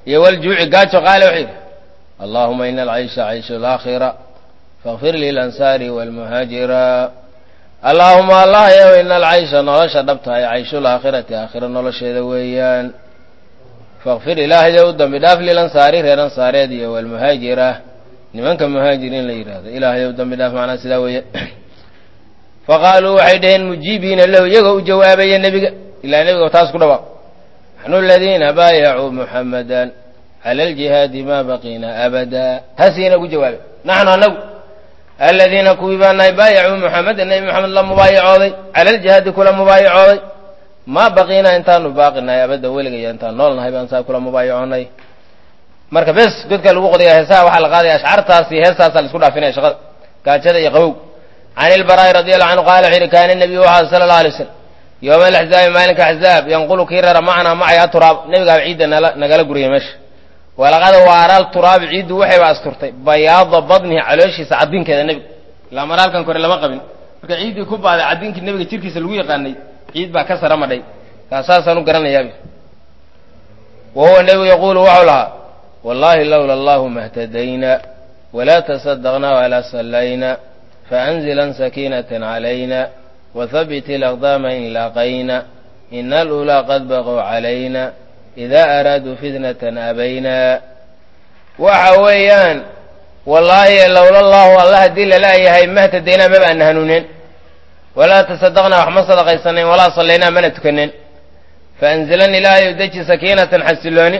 iyo waljuuci gaajo qaale wuxuu yidhi allahuma ina alcaysha cayshu alaakhira faغfir lilansaari wاlmuhaajira allaahuma allah yow ina alcaysha nolosha dhabtahay cayshu laakhirati aakhira nolosheeda weeyaan fakfir ilaahayow dambi dhaaf lilansaari reer ansaareed iyo walmuhaajira nimanka muhaajiriin la yidhaahdo ilaahayow dambi dhaaf macnaa sidaa weeye faqaaluu waxay dhaheen mujiibiina lahu iyagoo u jawaabaya nebiga ilaa nebiga taas ku dhawaaq naxnu aladiina baayacuu muxamadan cala aljihaadi maa baqiina abada taasiina ugu jawaabe naxnu anagu aladiina kuwii baa nahay baayacuu muxamadan nebi moxamed la mubaayacooday cala aljihaadi kula mubaayacooday maa baqiina intaanu baaqinahay abadda weligaya intaan nool nahay baan saa kula mubaayacoonay marka bes godka lagu qodaya heesaha waxaa la qaadaya ashcaartaas iyo heestaasa la isku dhaafinaya shaqada gaajada iyo qabow can ilbaraa'i radiallahu canhu qaala wuxuu yidhi kaana nebiyu waxaa sala allahu alay wasalam yooma alaxzaabi maalinka axzaab yanqulu kii rara macanaa macaya turaab nebigaaba ciidda nagala guriyay meesha walaqad waaraal turaabi ciiddu waxayba asturtay bayaada badnihi calooshiisa cadinkeeda nebiga ilaa maraalkan kore lama qabin marka ciiddii ku baaday cadinkii nebiga jirkiisa lagu yaqaanay ciid baa ka sara madhay kaasaasaan u garanayaabi wa huwa nebigu yaquulu waxau lahaa wallahi lowla allahu mahtadayna walaa tasadaqna walaa sallayna faanzilan sakiinatan calayna wahabit ilaqdaama in laaqayna ina alulaa qad baqow calayna idaa araaduu fitnatan abayna waxa weeyaan wallaahi lowla allahu allah haddii lalaayahay mahtadaynaa maba ana hanuuneen walaa tasadaqnaa wax ma sadaqaysanayn walaa sallaynaa mana tukaneen faanzilan ilaahayu deji sakiinatan xasilooni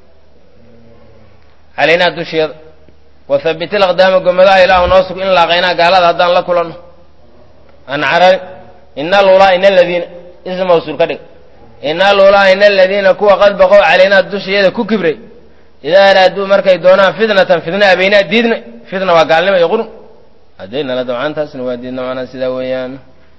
calaynaa dusheeda wahabit ilaqdaama gomadaha ilaahu noo sug in laaqaynaa gaalada haddaan la kulanno an carari ina alulaa ina aladiina ism mawsuul ka dhig ina alulaa ina aladiina kuwa qad baqow calaynaa dusheeda ku kibray idaa araaduu markay doonaan fitnatan fitna abaynaa diidna fitna waa gaalnimo iyo qurun haddaynala dabcaantaasna waa diidna macnaa sidaa weeyaan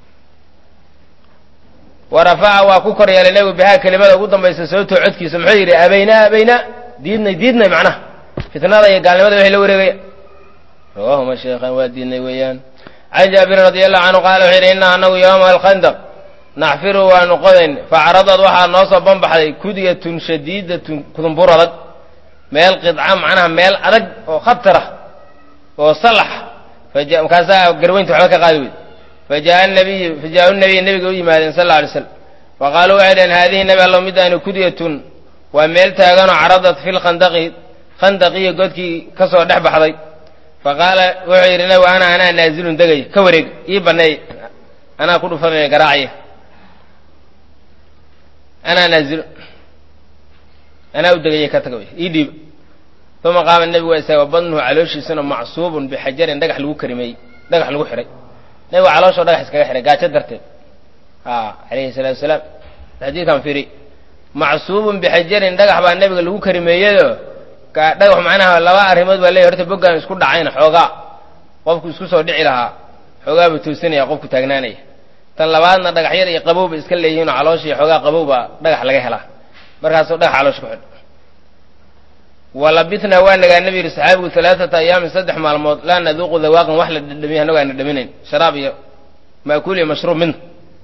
warafaca waa ku kor yeelay nebigu bihaa kelimada ugu dambaysa sababtoo codkiisa muxuu yidhi abaynaa abaynaa diidnay macnaha fitnada iyo gaalnimada waxay la wareegaya rawaahuma sheekhan waa diidnay weeyaan can jaabirin radi allahu canhu qaala wuxuu yidhi innaa anagu yowma alkhandaq naxfiru waanu qodayn facaradad waxaa noo soo banbaxday kudyatun shadiidatun kudunbur adag meel qidca macnaha meel adag oo khatarah oo salax markaasaa garweynta waxba ka qaadi weyd fajaءa nabiy nebiga u yimaadeen sal lla alay slam faqaaluu waxay dhaheen haadihi nebi allow midaani kudyatun waa meel taaganoo caradat fi lkhandaqi khandaqiyo godkii ka soo dhex baxday faqaala wuxuu yidhi nebigu anaa naazilun degay ka wareeg ii baneey anaa ku dhufanaya garaacaya anaa naazilun anaa u degaya ka taga ii dhiiba uma qaama nebigu waa istaaga badnuhu calooshiisana macsuubun bixajarin dhagax lagu karimeeyey dhagax lagu xidhay nebigu calooshoo dhagax iskaga xidhay gaajo darteed alayhi salaatu wasalaam xadiidkan fiiri macsuubun bixajarin dhagax baa nebiga lagu karimeeyeyoo dhagax macnaha laba arrimood baa leeyahy horta boggaan isku dhacayna xoogaa qofku isku soo dhici lahaa xoogaa buu toosinaya qofku taagnaanaya tan labaadna dhagaxyar iyo qabow bay iska leeyihiinoo calooshii xoogaa qabow baa dhagax laga helaa markaasoo dhagax caloosha ku xidho walabitnaa waa nagaa nebi yidhi saxaabigu alaaata ayaamin 3 maalmood laa naduuqu dawaaqan wax la dhadhamiya annago aana dhaminayn sharaab iyo ma'kuul iyo mashruub midna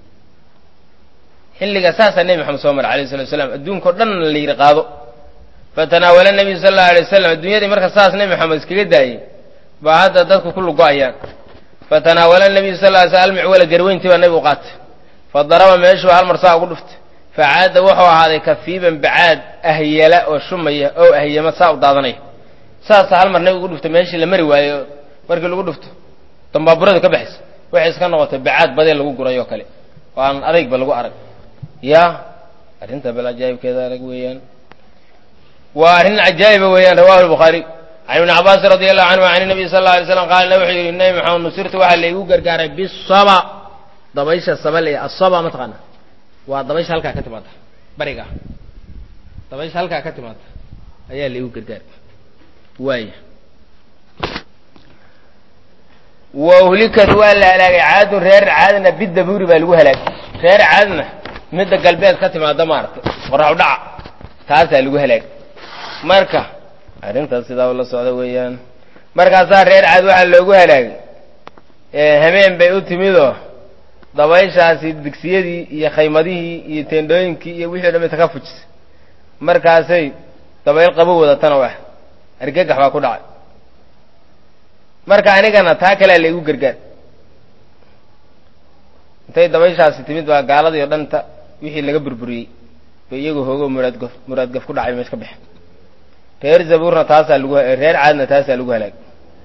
xilliga saasaa nebi maxamed soo maray alayh salatu wasalaam adduunkao dhan la yidhi qaado fatanaawala nebiyu sal allau alay wasalam adduunyadii marka saas nebi maxamed iskaga daayey baa hadda dadku ku lugo-ayaan fatanaawala nebiyu sal ly sl almicwala garweyntii baa nebigu qaatay fadaraba meeshuu hal mar saa ugu dhuftay facaada wuxuu ahaaday kafiiban bacaad ahyala oo shumaya oo ahyama saa u daadanaya saasa hal mar nebigu ugu dhuftay meeshii la mari waayo markii lagu dhufto dambaaburada ka baxaysa waxay iska noqotay bacaad badee lagu guray oo kale oo aan adayg ba lagu arag ya arrinta bal cajaa'ibkeeda arag weeyaan waa arrin cajaa'iba weeyaan rawahu albukhaari can ibni cabbaas radi allahu canhu can nabiy sal alla alay slam qaala wuxuu yidhi nebi maxamed nusirtu waxaa laygu gargaaray bisaba dabaysha saba le asaba mataqaana waa dabaysha halkaa ka timaada bariga dabaysha halkaa ka timaada ayaa laygu gargaaray waaya wa uhlikad waa la halaagay caadun reer caadna bidabuuri baa lagu halaagay reer caadna midda galbeed ka timaada maaragtay qorax u dhaca taasaa lagu halaagay marka arrintaas sidaa ula socda weeyaan markaasaa reer caad waxaa loogu halaagay hameen bay u timidoo dabayshaasi digsiyadii iyo khaymadihii iyo teendhooyinkii iyo wixii o dhan bay taka fujisay markaasay dabayl qabow wadatana wax argagax baa ku dhacay marka anigana taa kale la igu gargaar intay dabayshaasi timid baa gaaladii oo dhanta wixii laga burburiyey bay iyagu hoogo muraad gaf ku dhacay meesh ka baxay reer zabuurna taasaa lagu reer caadna taasaa lagu halaagay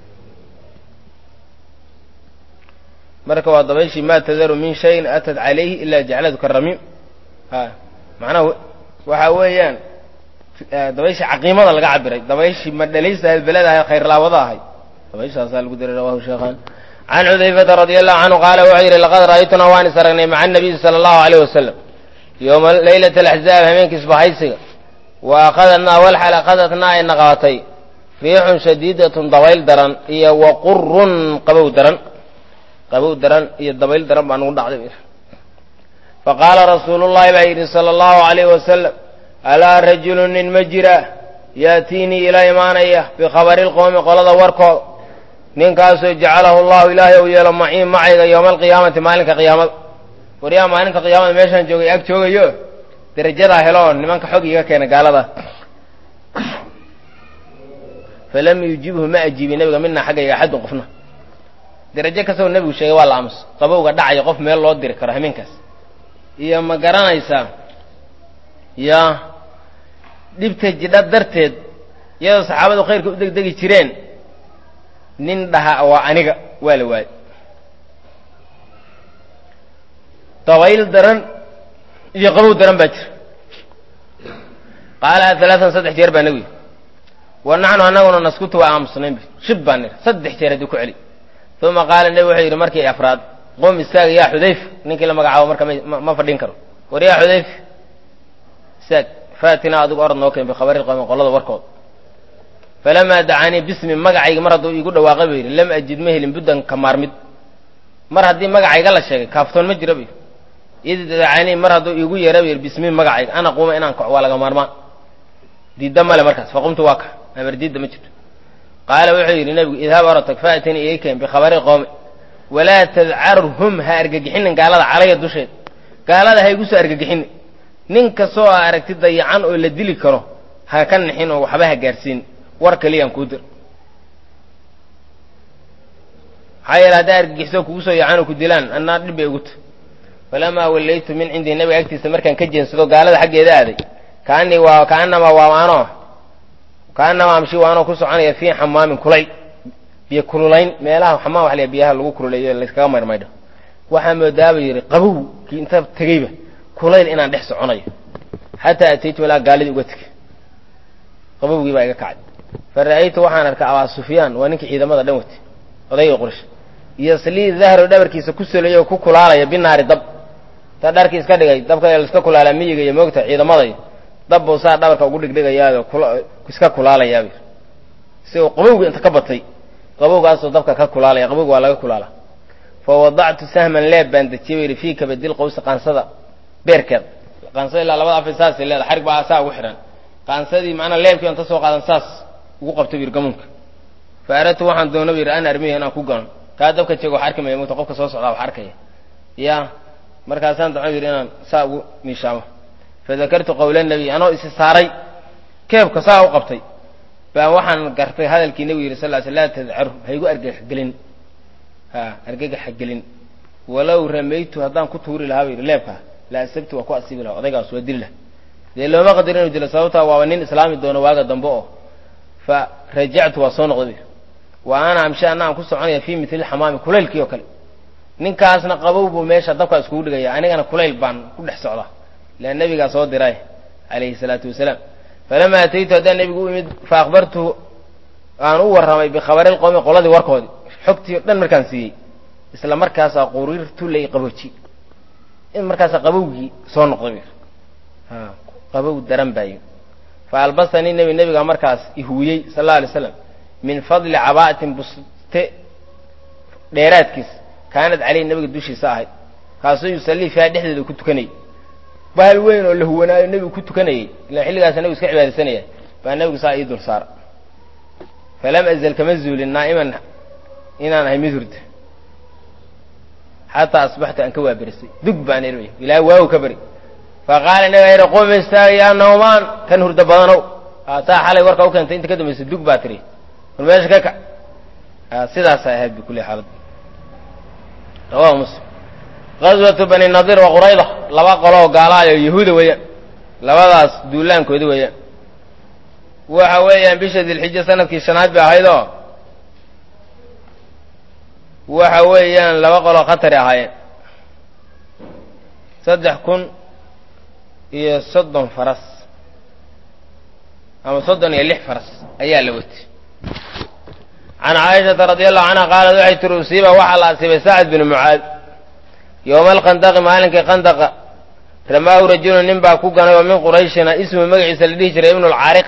marka waa dabayshii maa tadaru min shayin atad calayhi ilaa jacalatu karamiim macnaha waxa weeyaan dabayshii caqiimada laga cabiray dabayshii madhalaysta ahayd belada ahayd khayrlaawada ahayd dabayshaasaa lagu daray rawahu sheekhaan can xudayfata radia allahu canhu qaala wuxuu yidhi laqad ra'aytunaa waan is aragnay maca anabiyi sala allahu alayh wasalam yooma leylata alaxzaab habeenkii isbahaysiga wa akhadatnaa walxal akhadatnaa ayna qabatay riixun shadiidatun dabayl daran iyo wa qurun qabow daran iyo dabayl daran baa nagu dhacday faqaala rasuulullahi baa yidhi sala allahu alayh wasalam alaa rajulu nin ma jira yaatiinii ila imaanaya bikhabari lqowmi qolada warkooda ninkaasoo jacalahu allahu ilaahay ou yeelo macii macayga yowma alqiyaamati maalinka qiyaamada waryaa maalinta qiyaamada meeshaan joogay ag joogayo darajadaa helo oo nimanka xog iga keena gaalada falam yujibhu ma ajiibi nebiga minaa xaggayga axadun qofna darajo kastoo nebigu sheegay waa la aamus qabowga dhacaya qof meel loo diri karo hameenkaas iyo ma garanaysaa ya dhibta jidha darteed iyadoo saxaabadu khayrka u degdegi jireen nin dhaha waa aniga waa la waayay dabayl daran iyo qabow daran baa jira qaalaha alaaan 3 jeer baa nebigu wa naxnu annaguna naskutu waa aamusnayn shib baan nir 3 jeer haddii ku celi uma qaala nebi wuxuu yidhi markii afraad qum istaaga yaa xudayf ninkii la magacaabo marka ma fadhin karo war yaa xudayf istaag faatinaa adigu orad noo keen bikhabari lqowmi qolada warkooda falamaa dacaanii bismi magacayga mar hadduu iigu dhawaaqay buu yidhi lam ajid ma helin buddan ka maarmid mar haddii magacayga la sheegay kaaftoon ma jira bu yidhi id dacaanii mar hadduu iigu yeera bu yidhi bismi magacayga ana quuma inaan kaco waa laga maarmaan diidda male markaas faqumtu waa ka amar diidda ma jirto qaala wuxuu yidhi nebigu idhaab oratag faatinii iga keen bikhabari lqowmi walaa tadcarhum ha argagixinin gaalada calaya dusheed gaalada ha igu soo argagixinin nin kastoo a aragti dayacan oo la dili karo ha ka nixin oo waxba ha gaarsiin war kaliyaan kuu dir maxaa yeele haddaa argagixiso kugu soo yacan oo ku dilaan annaa dhib bay ugu ta falamaa wallaytu min cindii nabiga agtiisa markaan ka jeensado gaalada xaggeeda aaday kaanamaa amshi waanoo ku soconaya fii xamaamin kulayl biyo kululayn meelaha xamaam waxa la biyaha lagu kululeeyo layskaga maydhmaydho waxaa moodaaba yidhi qabowkii inta tegeyba kulayl inaan dhex soconayo xataa ataytu ilaa gaalidii uga tegay qabowgii baa iga kacay fa ra'aytu waxaan arkay abaa sufyaan waa ninkii ciidamada dhan watay odayga quraysh yoslii dahro dhabarkiisa ku soleeyo oo ku kulaalaya binaari dab ta dharkii iska dhigay dabka laiska kulaalaa miyiga iyo moogta ciidamada dab buu saa dhabarka ugu dhigdhigayaayo iska kulaalayaaba isagoo qabowga inta ka batay qabowgaasoo dabka ka kulaalaya qabowga waa laga kulaalaa fa wadactu sahman leeb baan dejiyey yidhi fii kabadil qawsi qaansada beerkeeda qaansada ilaa labada afay saasay leeda xarig baa saa ugu xidhan qaansadii macnaa leebkii inta soo qaadan saas ugu qabto yidhi gamuunka fa aradtu waxaan doona yidhi an armiya inaan ku gano kaa dabka jeego wax arki maya mugta qofka soo socdaa wax arkaya ya markaasaan daco yidhi inaan saa ugu miishaamo fadakartu qawla nabiy anoo isi saaray keebka saa u qabtay baa waxaan gartay hadalkii nebigu yidhi sal laa tadcarhu haygu argagaxgelin argagaxgelin walow ramaytu haddaan ku tuuri lahaa yidhi leebkaa la asabtu waa ku asiibi lahaa odaygaas waa dili laha dee looma qadar inuu dilo sababtaa waaba nin islaami doono waaga dambe oo fa rajactu waa soo noqday wa ana amshi anna aan ku soconaya fii mitli xamaami kulaylkii oo kale ninkaasna qabow buu meesha dabkaa iskugu dhigaya anigana kulayl baan ku dhex socdaa ila nebigaa soo diray calayhi salaatu wasalaam falamaa ataytu haddaan nebigu u imid fa akhbartuhu aan u warramay bikhabari lqowmi qoladii warkoodii xogtii o dhan markaan siiyey isla markaasaa quriirtu lay qabooji in markaasaa qabowgii soo noqday qabow daran baayo fa albasanii nebigaa markaas ihuwiyey sal alla alay slam min fadli caba'atin buste dheeraadkiis kaanad caleyhi nebiga dushiisa ahayd kaasoo yusallii fiiha dhexdeeda ku tukanayay bahal weyn oo la huwanaayo nebigu ku tukanayay ilaa xilligaasa nebigu iska cibaadaysanaya baa nebigu saa ii dul saara falam azal kama zuulin naa'iman inaan ahay mid hurda xataa asbaxtu aan ka waaberisay dug baan ilaahay waagu ka bari fa qaala nebiga yidhi qum istaaga yaa nawmaan kan hurda badanow saa xalay warkaa u keentay inta ka dambaysa dug baa tiri war meesha ka kac sidaasay ahayd bikulli xaalad rawahu muslim gazwatu bani nadiir wa qurayda laba qoloo gaalaayo yahuuda weeyaan labadaas duulaankoodi weeyaan waxa weeyaan bisha dilxija sanadkii shanaad bay ahaydoo waxa weeyaan laba qoloo khatari ahaayeen 3,030 faras ama 36 faras ayaa la watay can caaishata radi allahu canha qaalat waxay tiri usiiba waxaa la asiibay sacd binu mucaad yowma alkhandaqi maalinkii khandaqa ramaahu rajulun nin baa ku ganay oo min qurayshina ismu magaciisa la dhihi jiray ibnu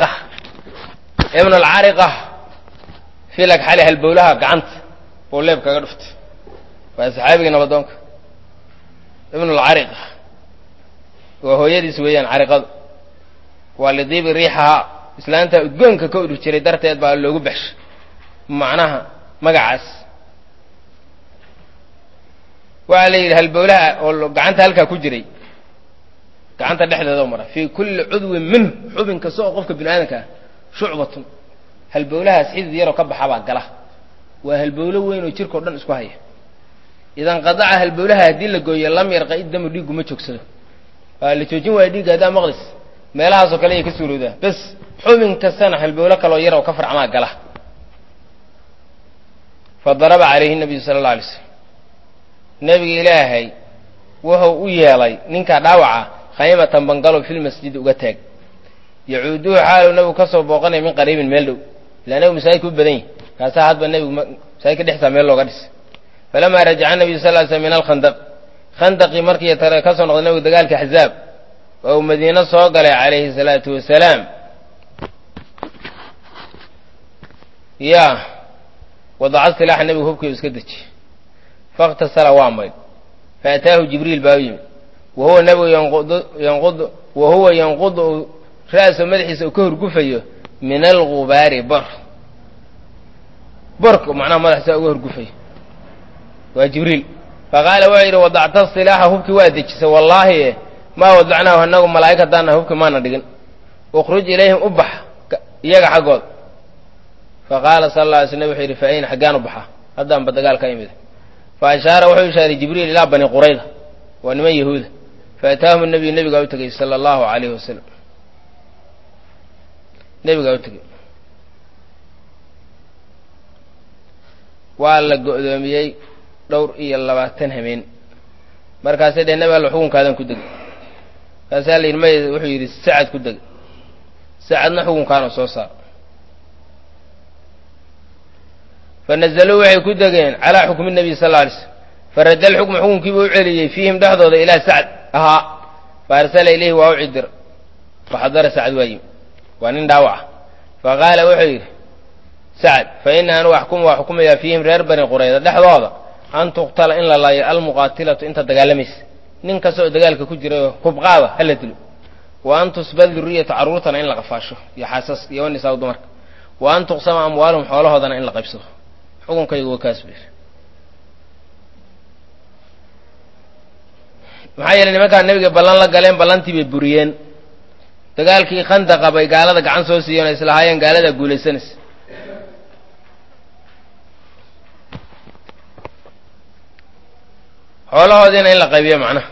alcariqa filag xali halbowlaha gacanta buu leeb kaga dhuftay waa saxaabigii nabadoonka ibnu alcariqa waa hooyadiis weeyaan cariqadu waa lidiibi riixahaa islaanta udgoonka ka udhuf jiray darteed baa loogu baxshay macnaha magacaas waxaa la yidhi halbowlaha oo gacanta halkaa ku jiray gacanta dhexdeedoo mara fii kulli cudwin minhu xubin kasta oo qofka bini aadamka ah shucbatun halbowlahaas xidid yaroo ka baxa baa gala waa halbowlo weyn oo jirkao dhan isku haya idan qadaca halbowlaha haddii la gooyo lam yarqa iddamu dhiiggu ma joogsado waa la joojin waaya dhiigga haddaa maqlis meelahaasoo kale ayay ka suuroodaa bas xubin kastana halbowlo kaloo yar oo ka farcamaa gala fadaraba calayhi nabiyu sala alla alay slam nebiga ilaahay wuxuu u yeelay ninkaa dhaawaca khaymatan bangalo filmasjidi uga taag yacuuduhu xaalu nabigu ka soo booqanaya min qariibin meel dhow ilaa nabigu masaajidka u badan yahi kaasaa hadba nebigu masaajidka dhexsaa meel looga dhisay falamaa rajaca nabiyu sal ly slm min alkhandaq khandaqii markii tare ka soo noqday nabigu dagaalkii axzaab oo uu madiino soo galay calayhi salaatu wasalaam ya wadaca silaaxa nebigu hubkii u iska dejiyey faاktasala waa maydh faataahu jibriil baa u yimid wahuwa nebigu yanqudu ra'so madaxiisa uu ka horgufayo min algubaari borka macnaha madaxiisa uga horgufayo waa jibriil faqaala wuxuu yidhi wadacta silaaxa hubkii waa dejisay wallaahi maa wadacnaahu anagu malaa'ig haddaana hubkii maana dhigin ukhruj ilayhim u bax iyaga xaggooda faqaala sal alla alay sl nabig wuxuu yidhi fa ayna xaggaan u baxa haddaanba dagaal ka imid fa ashaara wuxuu ishaaray jibriil ilaa bani qurayda waa niman yahuuda faataahum nabiyu nebigaa u tegey sala allahu calayhi wasalam nebigaa u tegey waa la go'doomiyey 20 habeen markaasay dheh nebi alla xukunkaadan ku degay markaasaa la yidhi may wuxuu yidhi sacad ku degay sacadna xukunkaanu soo saar fanazaluu waxay ku degeen calaa xukmi nabiy sal lla alay slm faradda alxukma xukunkiiba u celiyey fiihim dhexdooda ilaa sacd ahaa faarsala ilayhi waa u cidir faxadara sacd waa yimi waa nin dhaawaca faqaala wuxuu yidhi sacd fa ina anu axkumu waa xukumayaa fiihim reer bani qurayda dhexdooda an tuqtala in la laayo almuqaatilatu inta dagaalamaysa nin kasta oo dagaalka ku jira hubqaaba hala dilo wa an tusbad duriyata carruurtana in la qafaasho iyo xaasas iyo wanisaa dumarka wa an tuqsama amwaaluhum xoolahoodana in la qaybsado xukunkaygu waa kaas bir maxaa yeelay nimankaa nebiga ballan la galeen ballantii bay buriyeen dagaalkii khandaqa bay gaalada gacan soo siiyeen oo islahaayeen gaaladaa guulaysanaysa xoolahoodiina in la qaybiyo macnaha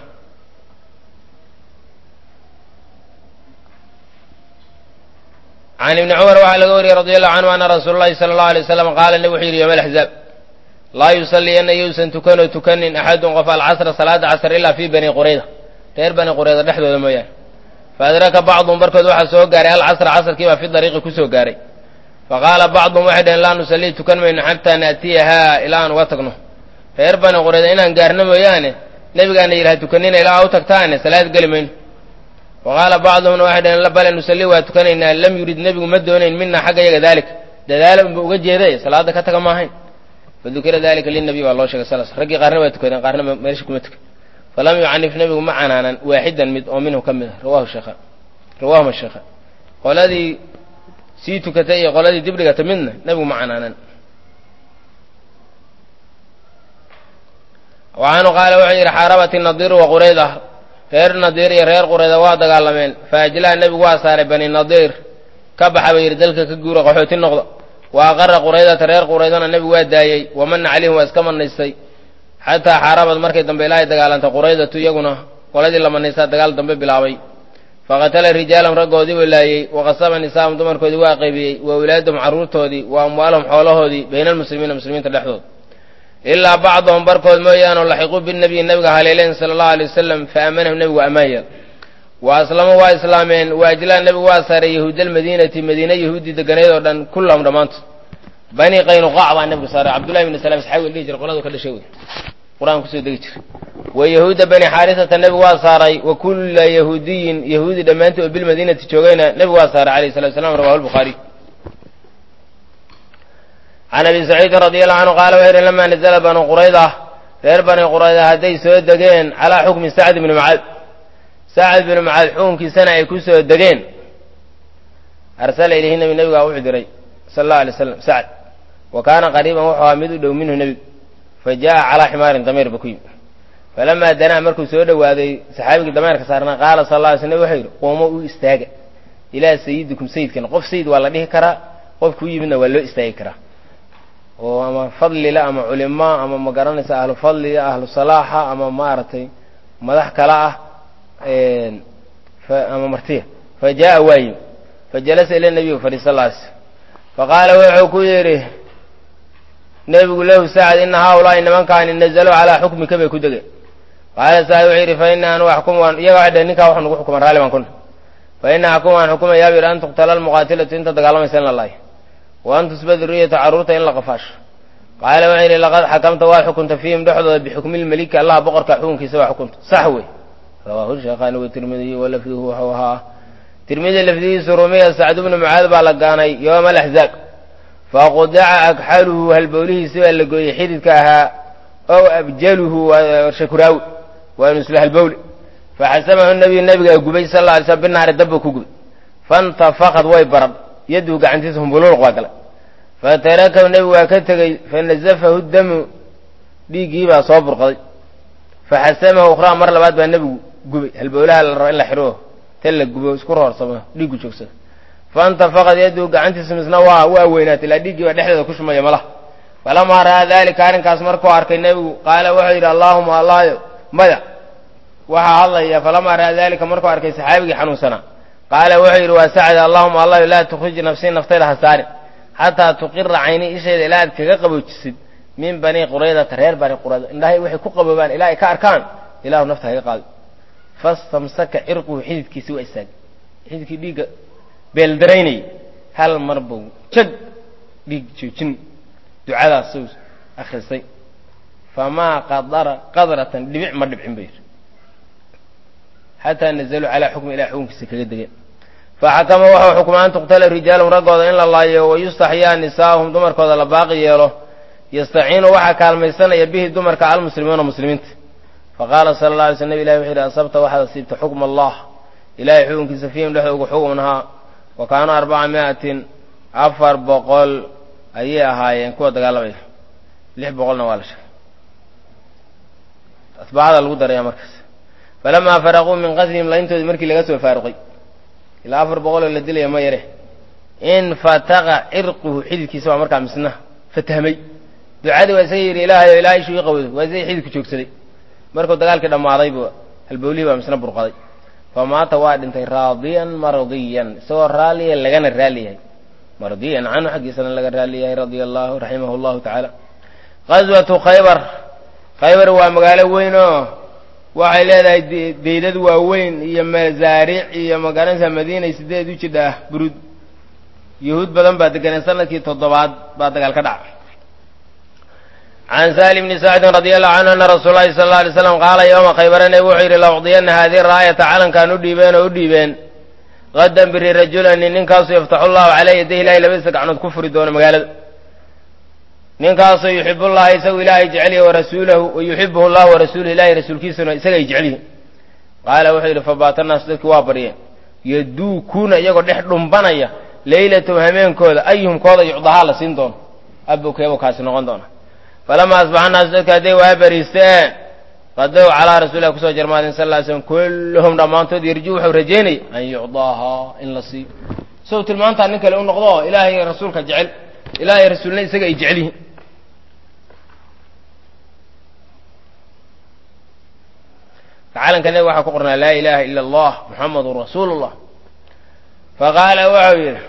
can ibni cumar waxaa laga wariyey radi allahu canhu ana rasuula llahi sala allahu alay waslam qaala nabig wuxuu yidhi yowma alaxzaab laa yusalliyanna yousan tukanoo tukanin axadun qof alcasra salaada casr ilaa fii bani qurayda reer bani qurayda dhexdooda mooyaane faadraka bacduhum barkood waxaa soo gaaray alcasra casrkii baa fi dariiqi kusoo gaaray faqaala bacduhum waxay dhaheen laa nusallii tukan mayno xataa naatiyahaa ilaa aan uga tagno reer bani qurayda inaan gaarno mooyaane nebigaana yidhaha tukanina ilaa a u tagtaane salaad geli mayno waqaala bacduhumna waxay dhaheen bale nusallii waa tukanaynaa lam yurid nebigu ma doonayn mina xagga yaga daalik dadaala unba uga jeeday salaada ka taga maahayn fadukira dalika linabiy waa loo sheegay sal raggii qaarna waa tukadeen qaarna meesha kuma tukan falam yucanif nebigu ma canaanan waaxidan mid oo minhu ka mid a rawaahuma sheekha qoladii sii tukatay iyo qoladii dibdhigata midna nebigu ma canaanan wacanhu qaala wuxuu yidhi xaarabat nadiiru wa qurayda reer nadiir iyo reer qurayda waa dagaalameen faajlaha nebigu waa saaray bani nadiir ka baxa bay yidhi dalka ka guura qaxooti noqda wa aqara quraydata reer quraydana nebigu waa daayey wamana calayhim waa iska manaystay xataa xaarabad markay dambe ilaahay dagaalantay quraydatu iyaguna qoladii la manaystaa dagaal dambe bilaabay faqatala rijaalahum raggoodii buu laayey waqasama nisaahum dumarkoodii waa qaybiyey wa awlaadahum carruurtoodii wa amwaalahum xoolahoodii bayna almuslimiina muslimiinta dhexdooda ilaa bacdahum barkood mooyaane laxiquu binabiyi nabiga haleeleen sala allahu alay wasalam fa aamanahum nebigu ammaan yeel wa aslamuu waa islaameen wa ajlaa nebigu waa saaray yahuuda almadiinati madiina yahuuddii deganeed oo dhan kullahum dhammaantood bani qaynuqaac baa nebigu saaray cabdullahi bni salaam saxaabiga dhihi jira qoladu ka dhashay wey qur-aan kusoo degi jiray wa yahuuda bani xaarisata nebigu waa saaray wa kulla yahuudiyin yahuudi dhammaantii oo bilmadiinati joogayna nebigu waa saaray alayhi salatu wasalaam rawahu lbukhaariy can abi saciidin radi allahu canhu qaala wuxuu yidhi lamaa nazala banu qurayda reer bani qurayda hadday soo degeen calaa xukmi sacd bni mucaad sacd binu mucaad xukunkiisana ay ku soo degeen arsala ilayhi nabi nebigaa wuxuu diray sala allahu alay slam sacd wa kaana qariiban wuxuu ahaa mid u dhow minhu nebigu fa jaa'a calaa ximaarin dameer ba ku yimi falamaa danaa markuu soo dhowaaday saxaabigii dameerka saarnaa qaala sala alla alay slam wuxuu yidhi quumo u istaaga ilaa sayidikum sayidkan qof sayid waa la dhihi karaa qofkuu yimidna waa loo istaagi karaa oo ama fadlila ama culima ama ma garanaysa ahlu fadliga ahlu salaaxa ama maaragtay madax kale ah ama martiya fa jaa'a waayim fajalasa ila nabiy fadhiis sal alay slam faqaala wuxuu ku yidhi nebigu lahu sacd ina haaulaai nimankaani nazaluu calaa xukmika bay ku degeen qaala sacd wuxuu yidhi fa ina anu axkum waan iyaga waxay dhaheen ninkaa wax nagu xukuman raalli baan kuna fa ina axkum waan xukumayaa bu yidhi an tuqtala almuqaatilatu inta dagaalamaysa in la laayo wa an tusba duriyata carruurta in la qafaasho qaala wuxuu yidhi laqad xakamta waad xukunta fiihim dhexdooda bixukmi lmeliki allaha boqorka xukunkiisa waa xukunta sax wey rawaahu shaykhaani watirmidiy walafduhu wuxuu ahaa tirmidi lafdigiisu rumiya sacd bnu mucaad baa la gaanay yowma alaxzaab faqudaca agxaluhu halbowlihiisi baa la gooyey xididka ahaa ow abjaluhu shakuraawi waa nusla halbowle faxasamahu nabiyu nabigaa gubay sal alla alay slam binaari dabba ku gubay faintafaqad way baran yaduhu gacantiisa humbuluuq waa galay fatarakahu nebigu waa ka tegey fanazafahu damu dhiiggii baa soo burqaday faxasamahu ukhraa mar labaad baa nebigu gubay halbowlaha la rabo in la xidho tan la gubo isku roorsamo dhiiggu joogsada faintafaqad yaduhu gacantiisa misna waa weynaatay ilaa dhiiggii baa dhexdeeda ku shumaya malaha falamaa ra'aa daalika arrinkaas markuu arkay nebigu qaala wuxuu yidhi allaahuma allayo maya waxaa hadlaya falamaa ra'aa daalika markuu arkay saxaabigii xanuunsanaa qaala wuxuu yidhi waa sacd allahuma allayo laa tukhrij nafsii naftayda ha saarin xataa tuqira cayni ishayda ilaa aad kaga qaboojisid min bani quraydata reer bani qurayda indhahay waxay ku qaboobaan ilaa ay ka arkaan ilahu nafta haga qaado fastamsaka cirquhu xididkiisi waa istaagay xididkii dhiigga beeldaraynayay hal mar buu jag dhiig joojin ducadaasuu akhrisay famaa qadara qadratan dhibic ma dhibcin ba yidhi xataa nazaluu calaa xukmi ilaa xukunkiisa kaga degeen faxakama waxau xukmaa an tuqtala rijaalum raggooda in la laayo wayustaxyaa nisaahum dumarkooda la baaqi yeelo yastaciinu waxaa kaalmaysanaya bihi dumarka almuslimuuna muslimiinta faqaala sala alla alay sl nabig ilahi wuxu yidhi asabta waxaad asiibta xukma allah ilahay xukunkiisa fiihim dhexda ugu xukunahaa wa kaanuu 400 400 ayay ahaayeen kuwa dagaalamaya 600na waa la sheegay atbaacada lagu daraya markaas falamaa faraquu min qatlihim layntoodii markii laga soo faaruqay ilaa 400 oo la dilaya ma yare in fataqa cirquhu xididkiisa waa markaa misna fatahmay ducadii waa isaga yidhi ilaahayo ilaahay ishuu ii qaboodo waa isaga xididku joogsaday markuu dagaalkii dhammaaday buu halbowlihii baa misna burqaday famaata waa dhintay raadiyan mardiyan isagoo raaliya lagana raali yahay mardiyan canhu xaggiisana laga raali yahay radia allahu raximahu llahu tacaala qaswatu khaybar khaybar waa magaalo weyn oo waxay leedahay deydad waaweyn iyo masaariic iyo magaranaysa madiinay 8 u jidha ah burud yahuud badan baa deganeen sanadkii 7 baa dagaal ka dhacay can salim bni sacdin radi allahu canhu ana rasuul lahi sala alla alay slam qaala yowma khaybara nebigu wuxuu yidhi laucdiyana haadihi raayata calankaan u dhiibeen oo u dhiibeen qadan biri rajulani ninkaasoo yaftaxu llahu caleyh yadayh ilahay labadiisa gacnood ku furi doono magaalada ninkaasoo yuxibu llaha isagu ilaahay jecel yahay warasuulahu wa yuxibuhu llahu warasuuluhu ilahay rasuulkiisuna isaga ay jecel yihin qaala wuxuu yidhi fabaata naasu dadkii waa baryeen yaduukuuna iyagoo dhex dhumbanaya leylatahum hameenkooda ayuhum kooda yucdahaa la siin doono abowkeebuu kaasi noqon doona falamaa asbaxa naasu dadka hadday waa bariisteen qadow calaa rasuulilah kusoo jarmaadeen sal ly slm kulluhum dhammaantood yarju wuxuu rajaynayay an yucdaahaa in la siiyo sow tilmaantaa nin kale u noqdo ilaahay iyo rasuulka jecel ilaahay rasuulna isaga ay jecel yihiin calanka nabiga waxaa ku qornaa laa ilaaha ila allah muxamadun rasuulu llah faqaala waxau yidhi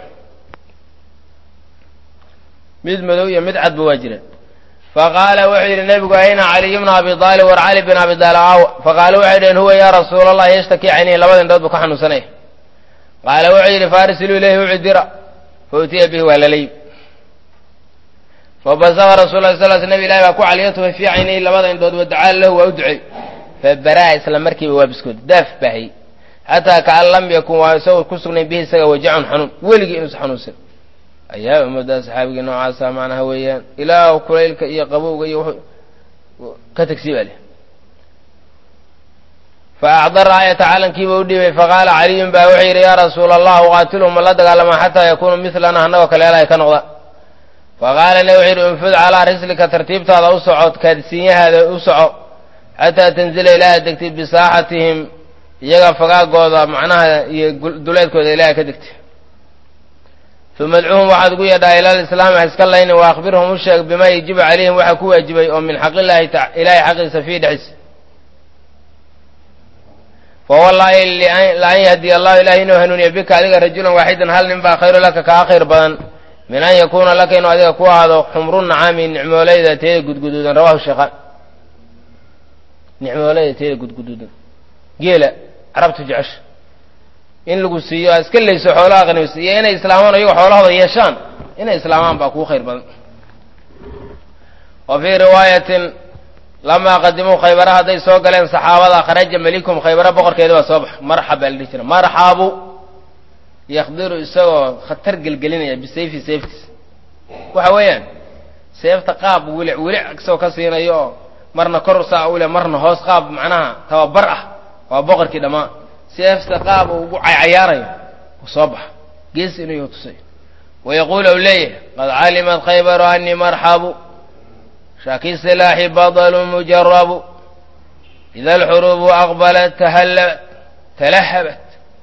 mid madow iyo mid cadba waa jira faqaala wuxuu yidhi nebigu ayna caliy bna abi aalib war cali bin abi aalib aaw faqaala waxay dhaheen huwa yaa rasuula allah yashtakii caynihi labada indhood buu ka xanuunsanaya qaala wuxuu yidhi faarsiluu ilayhi ucidira fautiya bihi waa lalayb fabasaqa rasul la sal sl nabi ilahi baa ku caliyatufa fii caynihi labada indhood wadacaa lahu waa u ducey fabaraa isla markiiba waa biskooda daaf bahay xataa kaan lam yakun waa isagoo ku sugnayn bihi isaga wajacun xanuun weligii inuusa xanuunsan ayaa ummaddaa saxaabigii noocaasa macnaha weeyaan ilaah kulaylka iyo qabowga iyo wuxuu ka tegsii baa leh fa acda raayata calankiiba u dhiibay faqaala caliyun baa wuxuu yidhi yaa rasuula allah uqaatilhum ma la dagaalamaa xataa yakuunu milana annagoo kale elahay ka noqda faqaala ne wuxuu yidhi infud calaa rislika tartiibtaada u soco kaadsiinyahaada u soco xataa tanzila ilaaha degtay bisaaxatihim iyaga fagaagooda macnaha iyo duleedkooda ilaaha ka degtay uma adcuuhum waxaad ugu yeedhaa ila alislaami ha iska laynin wa akhbirhum u sheeg bimaa yajibu calayhim waxa ku waajibay oo min xaqillaahi ilaahay xaqiisa fii dhexis fawallaahi laan yahdiya allahu ilahay inuu hanuuniya bika adiga rajulan waaxidan hal nin baa khayru laka kaa khayr badan min an yakuuna laka inuu adiga ku ahaado xumru nacaami nicmoolayda teeda gudguduudan rawahu sheekhaan nicmoolayda teeda gudguduudan geela carabtu jecesha in lagu siiyo a iska layso xoolaha qanimayso iyo inay islaamaan iyagoo xoolahooda yeeshaan inay islaamaan baa kuu khayr badan wa fii riwaayatin lamaa qadimuu khaybara hadday soo galeen saxaabada kharaja melikum khaybara boqorkeeda baa soo baxa marxab baa la dhihi jira marxabu yakdiru isagoo khatar gelgelinaya bisayfi seeftiis waxa weeyaan seefta qaab wilic wilic isagoo ka siinayo oo marna kor saa ule marna hoos qaab macnaha tababar ah waa boqorkii dhammaan seefta qaab uu ugu cayaarayo u soo baxa gees inuu tusay wayaquulu u leeyahay qad calimat khaybaru anii marxabu shaki silaaxi badalu mujarabu ida alxuruubu aqbalat talahabat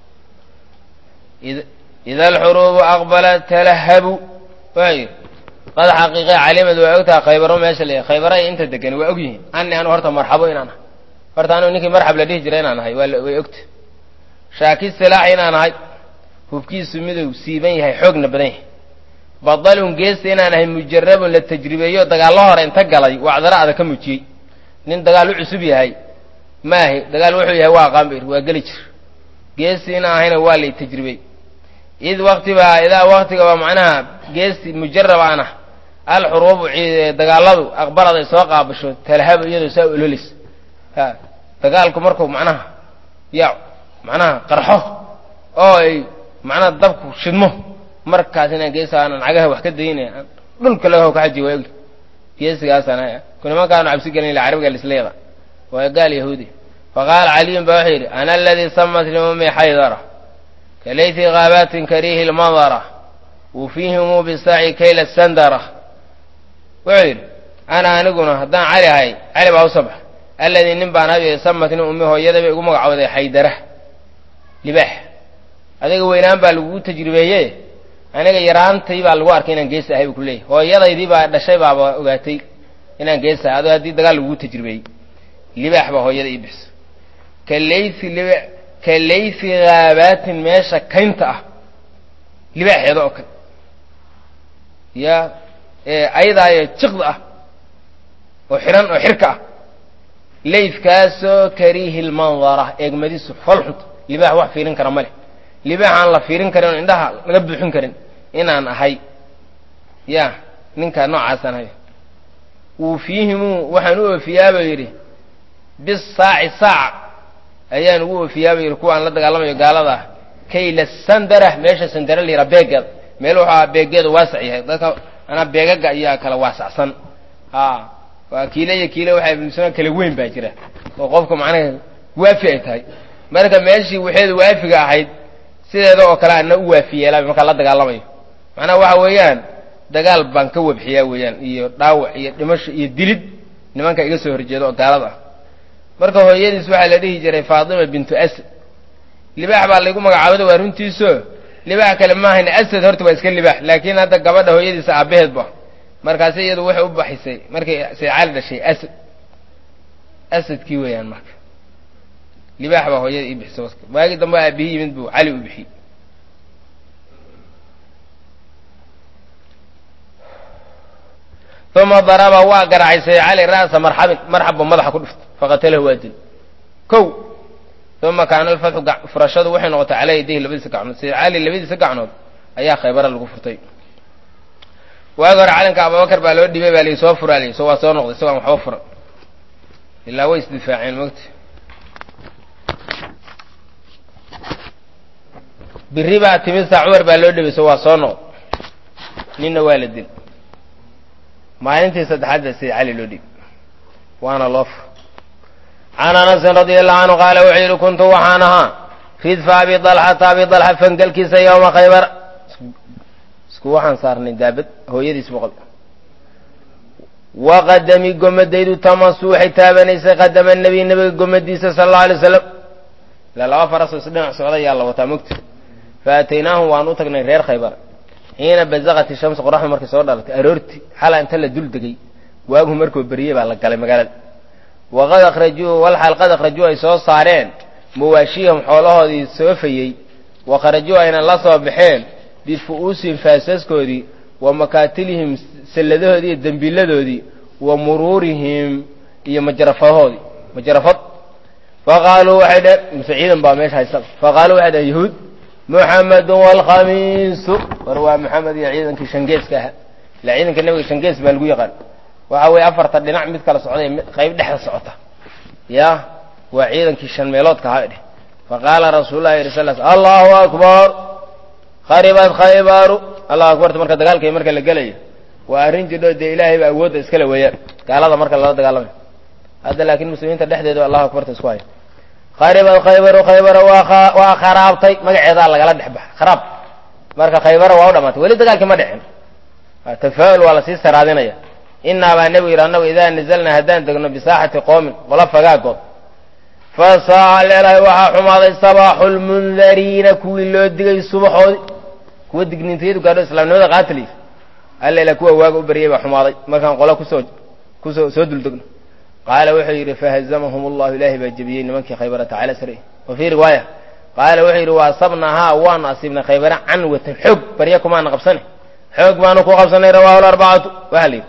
ida alxuruubu aqbalat talahabu waa yidhi qad xaqiiqe calimad waa ogtaha khaybaro meesha la khaybaray inta degani waa og yihiin ani anu horta marxabo inaan ahay horta anu ninkii marxab la dhihi jiray inaan ahay way ogta shaaki silaax inaan ahay hubkiisu miduu siiban yahay xoogna badan yahay badalun geesta inaan ahay mujarabun la tajribeeyo dagaallo hore inta galay wacdara ada ka mujiyey nin dagaal u cusub yahay maahi dagaal wuxuu yahay waa qaambir waa geli jir geesti inaan ahayna waa lay tajribey id waqtibaa idaa waqtiga waa macnaha geesti mujarab aan ah alxuruubu dagaaladu aqbalad ay soo qaabasho talhaba iyadoo saa ololis dagaalku markuu macnaha yaa macnaha qarxo oo ay macnaha dabku shidmo markaas inaan geesa aanan cagaha wax ka daynaya dhulka laga ka xaji waagi geesigaasana nimankaanu cabsi gelin ila carabiga lisleeda waa gaal yahuudi faqaala caliyun baa wuxuu yidhi ana aladii samat liummi xaydara kalaythi gaabatin kariihi lmadara wufiihimu bisaaci kayla sandara wuxuu yidhi ana aniguna haddaan cali ahay cali baa u sabax alladii nin baan habi samatni ummi hooyada bay ugu magacooday xaydara libaax adiga weynaan baa lagugu tajribeeye aniga yaraantay baa lagu arkay inaan geesi ahay buu ku leeyahy hooyadaydii baa dhashay baaba ogaatay inaan geesi ahay adoo haddii dagaal lagugu tajribeeyey libaax baa hooyada ii bixiso kalaythi haabaatin meesha kaynta ah libaaxeeda oo kale ya ayadaayo jiqda ah oo xihan oo xirka ah layfkaasoo kariihi lmandara eegmadiisu folxunta libaax wax fiirin kara ma leh libaax aan la fiirin karin oo indhaha laga buuxin karin inaan ahay ya ninkaa noocaasaan ahay uufiihimu waxaan u oofiyaa buu yidhi bisaaci saaca ayaan ugu oofiyaa buu yidhi kuwaan la dagaalamayo gaalada ah kayla sandara meesha sandara la yidhaha beegeeda meel waxaa beegeedu waasac yahay dadka anaa beegaga ayaa kala waasacsan waa kiile iyo kiile waxaa ibnusana kala weyn baa jira oo qofka macnaha waafi ay tahay marka meeshii waxeedu waafiga ahayd sideeda oo kale ana u waafiyeelaa markaa la dagaalamayo macnaha waxa weeyaan dagaal baan ka wabxiyaa weeyaan iyo dhaawac iyo dhimasho iyo dilid nimanka iga soo horjeeda oo gaalada ah marka hooyadiis waxaa la dhihi jiray faatima bintu asad libaax baa laygu magacaabada waa runtiiso libaax kale maahayn asad horta waa iska libaax laakiin hadda gabadha hooyadiisa aabaheed ba markaasi iyadu waxay u baxisay markay Sayd Cali dhashay asadkii weeyaan marka libaax baa hooyada ii bixisay waagi dambe aabihii yimid buu Cali u bixiyay ثم ضرب وقرع سيد علي رأس مرحبا مدح كدفت فقتله وادل كو ثم كان الفتح فرشاد وحين وقت على يديه لبيس كعنود سيد علي لبيس كعنود أيها خيبر الغفرتين وقرع عليك أبو بكر بالود دي بالي سوفر عليه سوى صنق سوى محوفر إلا ويس دفاعين وقت بالربا تمسع عمر بالود دي سوى صنق نين والد maalintii saddexaad Sayd Cali loo dhig waana loof عن أنس رضي الله عنه قال وحير كنت وحانها ردف أبي طلحة فانقلكيس يوم خيبر اسكو وحان صارني دابد هو يدي سبقل وقدمي قمديد تمسوحي تابنيس قدم النبي قمديس صلى الله عليه وسلم لا فرس سدنا سعودي الله وتمكت فأتيناه وانوتقنا غير خيبر حين بزغت الشمس قرحنا مركي سو دالت ارورتي حالا انت لا دول دغي واغو مركو بريه با لا galay magaalada waqad akhrajuu wal halqad akhrajuu ay soo saareen muwaashiyum xoolahoodii soo fayay wa kharajuu ayna la soo baxeen bifuusin faasaskoodii wa makatilihim saladahoodii dambiiladoodii wa mururihim iyo majrafad faqalu wahida musaciidan ba meesha haysan faqalu wahida yahuud محمد والخميس وروى محمد يا عيدن كشنجيس كه لا عيدن كنبي شنجيس بالغو يقال وحوي أفرت ديناع مد كلا سعودي قيب دحر سعوده يا وعيدن كشن ميلود كهاده فقال رسول الله صلى الله عليه وسلم الله أكبر خربت خيبر الله أكبر تمرك دجال كي مرك لجليه وأرين جدود دي إلهي بأود إسكال ويا قال هذا مرك الله دجال هذا لكن المسلمين تدحدد الله أكبر تسوي خيبر وخرابتي مقعدا لغلا دحبا خراب marka khaybar waa u dhamaatay wali dagaalkii ma dhicin tafaa'ul wala si saraadinaya inna ba nabi iraanaw idaa nazalna hadan dagno bi saahati qawmin wala fagaagood fa sa'ala waxa xumaaday sabahul munzariina kuwi loo digay subaxoodi kuwa digninteedu gaadho islaamnimada qaatili alla ila kuwa waaga u bariyay ba xumaaday markaan qola ku soo dul dagno قال وحير فهزمهم الله إلهي بجبيين منك خيبر تعالى سري وفي رواية قال وحير وأصبناها وانا أصبنا خيبر عنوة حق بريكم أنا قبصني حق ما نكو قبصني رواه الأربعة وهلي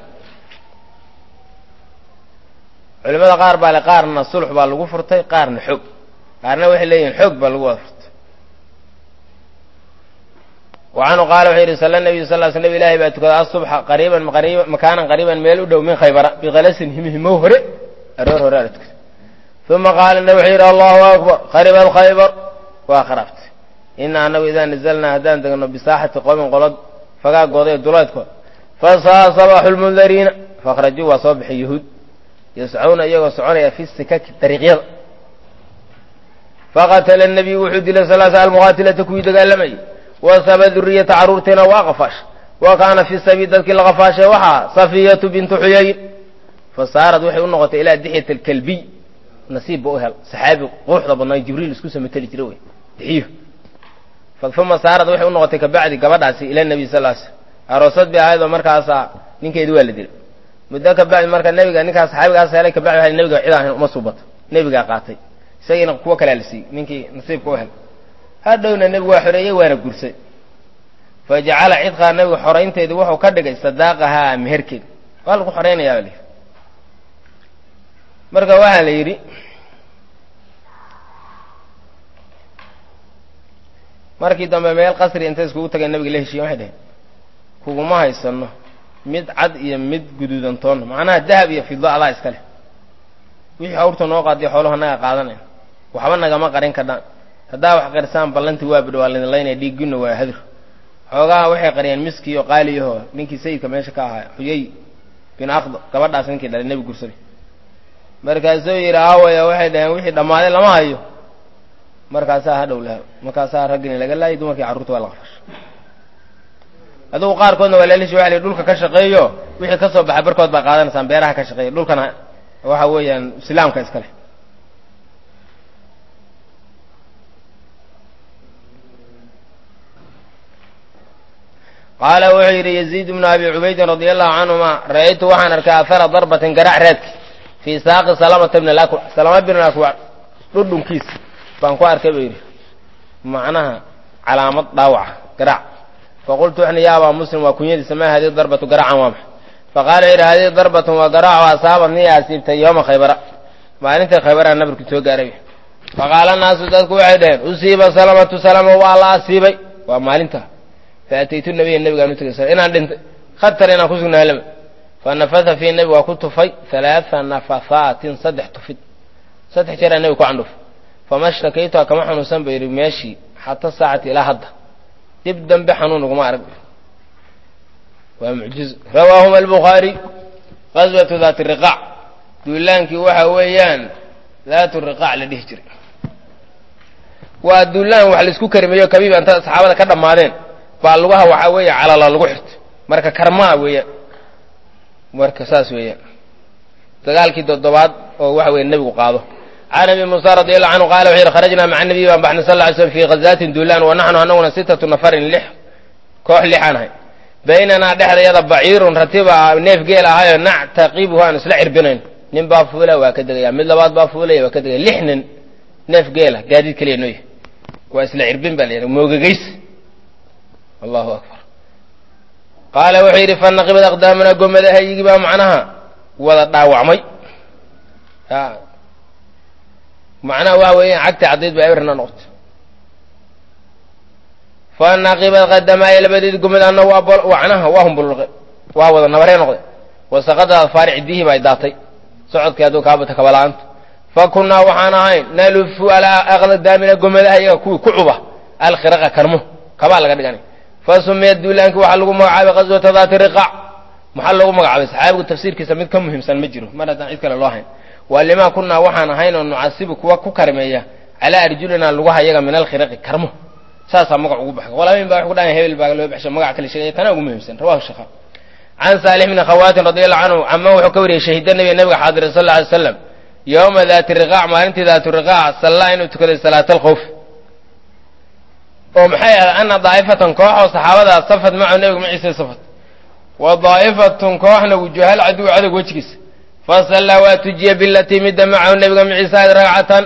علماء قارب على قارن الصلح بالغفرتي قارن حق قارن وحلين حق بالغفرت وعنه قال وحير صلى النبي صلى الله عليه وسلم إلهي بأتك الصبح قريبا مكانا قريبا ميلو من خيبر بغلس موهر أرور ثم قال النبي حير الله أكبر خرب الخيبر وخربت إن أنه إذا نزلنا هدان تقولنا بساحة قوم قلد فقا قضي الدولاتكم فصار صباح المنذرين فخرجوا وصبح يهود يسعون يسعون في السكك الطريقية فقتل النبي وحد إلى ثلاثة المقاتلة كويد قال لمي وسبى ذرية عرورتنا وغفاش وكان في السبيل ذلك الغفاش وحا صفية بنت حيي فصارت وحي النغط إلى دحية الكلبي نصيب بأهل صحابي روح ضبنا جبريل اسكوسة متلي جروي دحيه ثم صارت وحي النغط كبعد قبضعسي إلى النبي صلى الله عليه وسلم أرسل بهذا مركز نينك يدوى لدي مدك بعد مركز النبي قال نينك صحابي قال سألك بعد هذا النبي قال إذا مصوبت النبي قال قاطي سينا قوة كلالسي نينك نصيب كوهل هذا النبي وحرية وانا قرسي فجعل عدقها النبي حرين تيدوه وكدق صداقها مهركين قال حرين يا ولي marka waxa la yiri markii dambe meel qasri inta isku tagay nabiga la heshiiyay waxa dhahay kuma haysano mid cad iyo mid guduudan toon macnaha dahab iyo fidda Allah iska leh wixii awrta noo qaaday xoolaha naga qaadanay waxba naga ma qarin kadaan hadaa wax qarsan ballanti waa bidwaalin leeyna dhiiguna waa hadir xoogaa waxay qariyeen miski iyo qaaliyo ninkii sayidka meesha ka ahaa xuyay bin aqd gabadhaas ninkii dhalay nabi gursay markaasoo yiraahdo waxay dhahan wixii dhamaaday lama hayo markaasaa hadhow la markaasaa ragin laga laayay dumarkii carruurta waa la qafash adoo qaar koodna waa leelish waxa dhulka ka shaqeeyo wixii ka soo baxay barkood baa qaadanaysan beeraha ka shaqeeyo dhulkana waxa weeyaan islaamka iska leh qaala wuxuu yidhi yaziid bnu abi cubaydin radia allahu canhuma ra'aytu waxaan arkay ahara darbatin garaac raadki fii saaqi salamata bn alakwac salama bn alakwac dhudhunkiisa baan ku arkay buu yidhi macnaha calaamad dhaawaca garaac faqultu waxni ya abaa muslim waa kunyadiisa maa hadihi darbatu garaacan waa maxa faqaala yidhi hadihi darbatun waa garaaco asaabad niya asiibtay yooma khaybara maalintai khaybaraa nabarku soo gaaray faqaala naasu dadku waxay dhaheen usiiba salamatu salama waa la asiibay waa maalinta faataytu nabiya nabigaan u tegay inaan dhintay khatar inaan ku sugnaalama fanafata fii nebi waa ku tufay 3 nafahaatin 3 tufid 3 jeeraa nebi ku candhuf fama shtakaytuha kama xanuunsan ba yidhi meeshii xata saacati ilaa hadda dib dambe xanuun uguma arag waa mucjizo rawaahuma albukhaari qaswatu daati riqaac duulaankii waxa weeyaan daatu riqaac la dhihi jiray waa duulaan wax laisku karimeeyo kabiib inta saxaabada ka dhammaadeen baa lugaha waxaa weeye calala lagu xirtay marka karmaa weeyaan marka saas weeyaan dagaalkii toddobaad oo waxa weeye nebigu qaado can abi muusa radi allahu canhu qaala wuxuu yidhi kharajnaa maca nabiyi baan baxnay sal lla ly slm fii khazaatin duulaan wa naxnu anaguna 6 nafarin 6 koox 6 aan ahay baynanaa dhexdayada baciirun ratiba neef geel ahayoo nactaqibuhu aan isla cirbinayn nin baa fuula waa ka degaya mid labaad baa fuulaya waa ka degaya 6 nin neef geela gaadiid keliya nooy waa isla cirbin baa la yidhaha moogagays allahu akbar qaala wuxuu yidhi fanaqibad aqdaamana gomadahayigii baa macnaha wada dhaawacmay macnaha waxa weeyaan cagta caddayd baa eberna noqotay fanaqibad qadamaaya labadeed gomad anna wacnaha waa humbulqe waa wada nabaree noqday wasaqada faaric ciddihii baa daatay socodkii hadduu kaabata kabala'aanta fa kunnaa waxaan ahayn nalufu alaa aqdaamina gomadaha iyaga kuwii ku cuba alkhiraqa karmo kabaa laga dhiganay fa sumiyad duulaankii waxaa lagu magacaabay qaswata daati riqaac maxaa loogu magacaabay saxaabigu tafsiirkiisa mid ka muhiimsan ma jiro mar haddaan cid kale loo hayn waa limaa kunnaa waxaan ahayn oo nucasibu kuwa ku karmeeya calaa arjulinaa lugaha iyaga min alkhiraqi karmo saasaa magac ugu baxay qolaamin baa wax ku dhahay hebel baa loo baxsho magac kale sheegay tana ugu muhiimsan rawahu shaykha can saalix bni khawaatin radiyallahu canhu caman wuxuu ka wariyey shahiida nabiga xaadiray sal alla alay slam yowma daati riqaac maalintii daatu riqaac sallaa inuu tukaday salaata alkhawf oo maxay ahayd ana daa'ifatan kooxoo saxaabadaa safad macahu nebiga maciisa safad wa daa'ifatun kooxna wujuhal caduw cadowg wejigiisa fasallaa waa tujiya bilatii midda macahu nebiga maciisa ayd ragcatan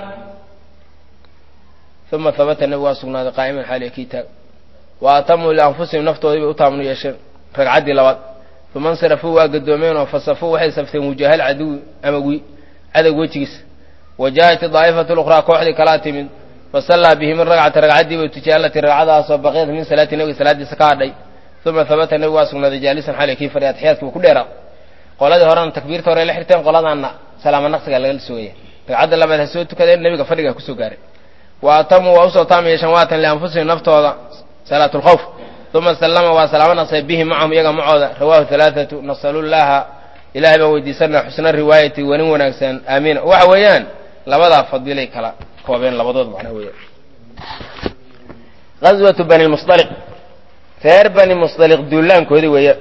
uma habata nebigu waa sugnaaday qaa'iman xaaliya kii taag wa atamuu lianfusihim naftoodii bay u taamnu yeesheen ragcaddii labaad uma insarafuu waa gadoomeen oo fasafuu waxay safteen wujahal caduwi ama cadowg wejigiisa wa jaaءat daa'ifatu اlukhraa kooxdii kalaa timid fasallaa bihim ragcata ragcaddii bay tujiyay allatii ragcadaasoo baqiyat min salaati nebiga salaadiisa ka hadhay uma habata nebigu waa sugnaaday jaalisan xaaliya kii fadhiya atxiyaadkii buu ku dheeraa qoladii horena takbiirta hore la xirteen qoladaanna salaamo naqsiga laga sugaya ragcadda labaad ha soo tukadeen nebiga fadhigaa kusoo gaaray wa atamuu waa usoo taam yeeshan waatan lianfusihim naftooda salaatu lkhawf uma sallama waa salaamo naqsay bihim macahum iyaga macooda rawaahu 3 nasalullaaha ilahay baan weydiisanaa xusna riwaayati wanin wanaagsan aamiina waxa weeyaan labadaa fadilay kala koobeen labadood macnaha weeyaan qaswatu bani musdaliq reer bani musdaliq duulaankoodii weeya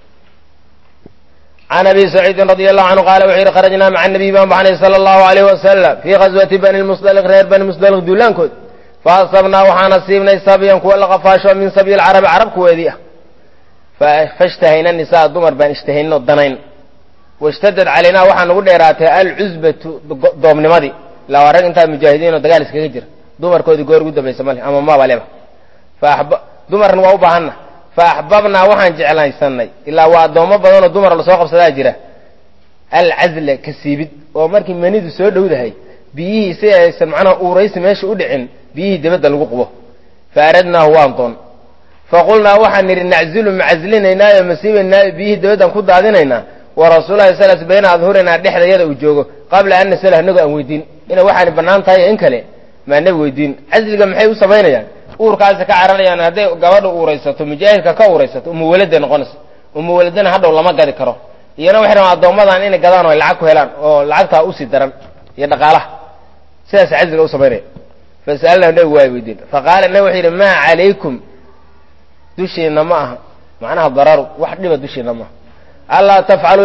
can abi saciidin radia allahu canhu qaala wuxuu yidhi kharajnaa maca nabiy baan baxnay sala allahu alayh wasalam fii qaswati bani musdaliq reer bani musdaliq duulaankood fa asabnaa waxaan asiibnay sabyan kuwa la qafaasho min sabyi lcarabi carab kuweedii ah fashtahayna nisaa dumar baan ishtahayno danayn washtadad calaynaa waxaa nagu dheeraatay alcusbatu doobnimadii ilaa rag intaa mujaahidiin oo dagaal iskaga jira dumarkoodii goor ugu dambaysa male ama maabaleba dumarna waa u baahanna fa axbabnaa waxaan jeclaysanay ilaa waa addoommo badanoo dumar lasoo qabsadaa jira alcazla ka siibid oo markii manidu soo dhowdahay biyihii si aysan macnaha uuraysi meesha u dhicin biyihii dibadda lagu qubo fa aradnaahu waan doon faqulnaa waxaan nidhi naczilu macazlinaynaayo masiibaynaayo biyihii dibaddan ku daadinaynaa wa rasuulahi sal bayna adhurinaa dhexdayada uu joogo qabla an nasala anagoo aan weydiin inay waxaani bannaan tahay in kale maa nebi weydiin casliga maxay u samaynayaan uurkaasi ka cararayaan hadday gabadha uuraysato mujaahidka ka uuraysato umuwaladay noqonaysa umuwaladana hadhow lama gadi karo iyana waxay rabaan addoommadan inay gadaan oo ay lacag ku helaan oo lacagtaa usii daran iyo dhaqaalaha sidaas casliga u samaynaya fasa'alnahu nebigu waa weydiin faqaala nebi wuxuu yidhi maa calaykum dushiinna ma aha macnaha dararu wax dhiba dushiinna maaha allaa tafcaluu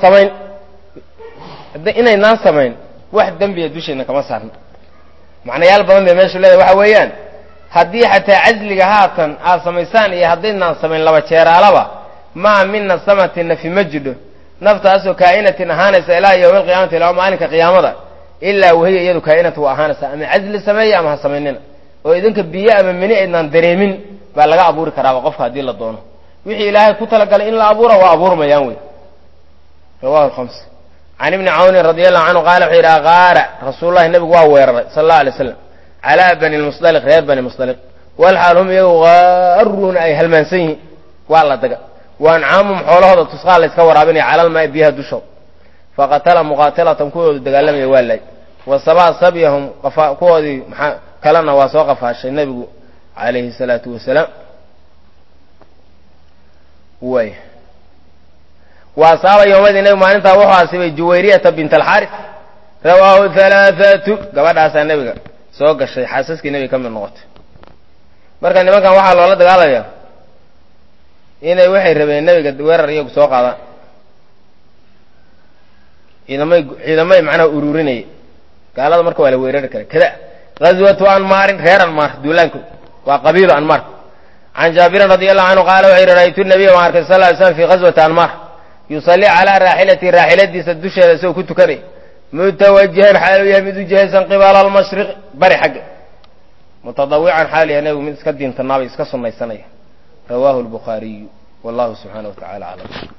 inaynaan samayn wax dembiya dushiinna kama saarna macnayaal badan bay meeshu leedahay waxa weeyaan haddii xataa casliga haatan aad samaysaan iyo haddaydnaan samayn laba jeeraalaba maa min nasamatin nafi ma jidho naftaasoo kaa'inatin ahaanaysa ilaa yowmi alqiyaamati ilaa maalinka qiyaamada ilaa wahiya iyadu kaa'inatu waa ahaanaysaa ama casli sameeya ama ha samaynina oo idinka biyo ama mini aydnaan dareemin baa laga abuuri karaaba qofka haddii la doono wixii ilaahay ku talagalay in la abuura waa abuurmayaan wey rawahu khams can ibni cawnin radi allahu canhu qaala wuxuu yidhi qaara rasuululahi nabigu waa weeraray sala allahu alay slam calaa bani lmusdaliq reer bani musdaliq walxaal hum iyagu gaaruuna ay halmaansan yihiin waa la daga wa ancaamum xoolahooda tusqaa la yska waraabinaya calalmaai biyaha dushood faqatala muqaatilatan kuwoodu dagaalamaya waa laay wasabaa sabyahum kuwoodii maxaa kalena waa soo qafaashay nebigu calayhi salaatu wasalaam way wa asaaba yowmadii nebigu maalintaa wuxuu asibay juwayriyata bint alxaaris rawaahu halaathatu gabadhaasaa nebiga soo gashay xaasaskii nebiga ka mid noqotay marka nimankan waxaa loola dagaalaya inay waxay rabeen nebiga weerar iyagu soo qaadaan ciidamay macnaha ururinayay gaalada marka waa la weerari kara kada ghazwatu anmaarin reer anmaar duulaanku waa qabiilo anmaar can jaabirin radi allahu canhu qaala wuxuu yidhi ra'aytu nabiya waan arkay sal ly slam fi ghazwati anmaar yusallii calaa raaxilatihi raaxiladiisa dusheeda isagoo ku tukanay mutawajihan xaal u yahay mid u jihaysan qibala almashriq bari xagga mutadawican xaal yahay nebigu mid iska diintanaabay iska sunnaysanaya rawaahu albukhaariyu wallahu subxaanahu wa tacala aclam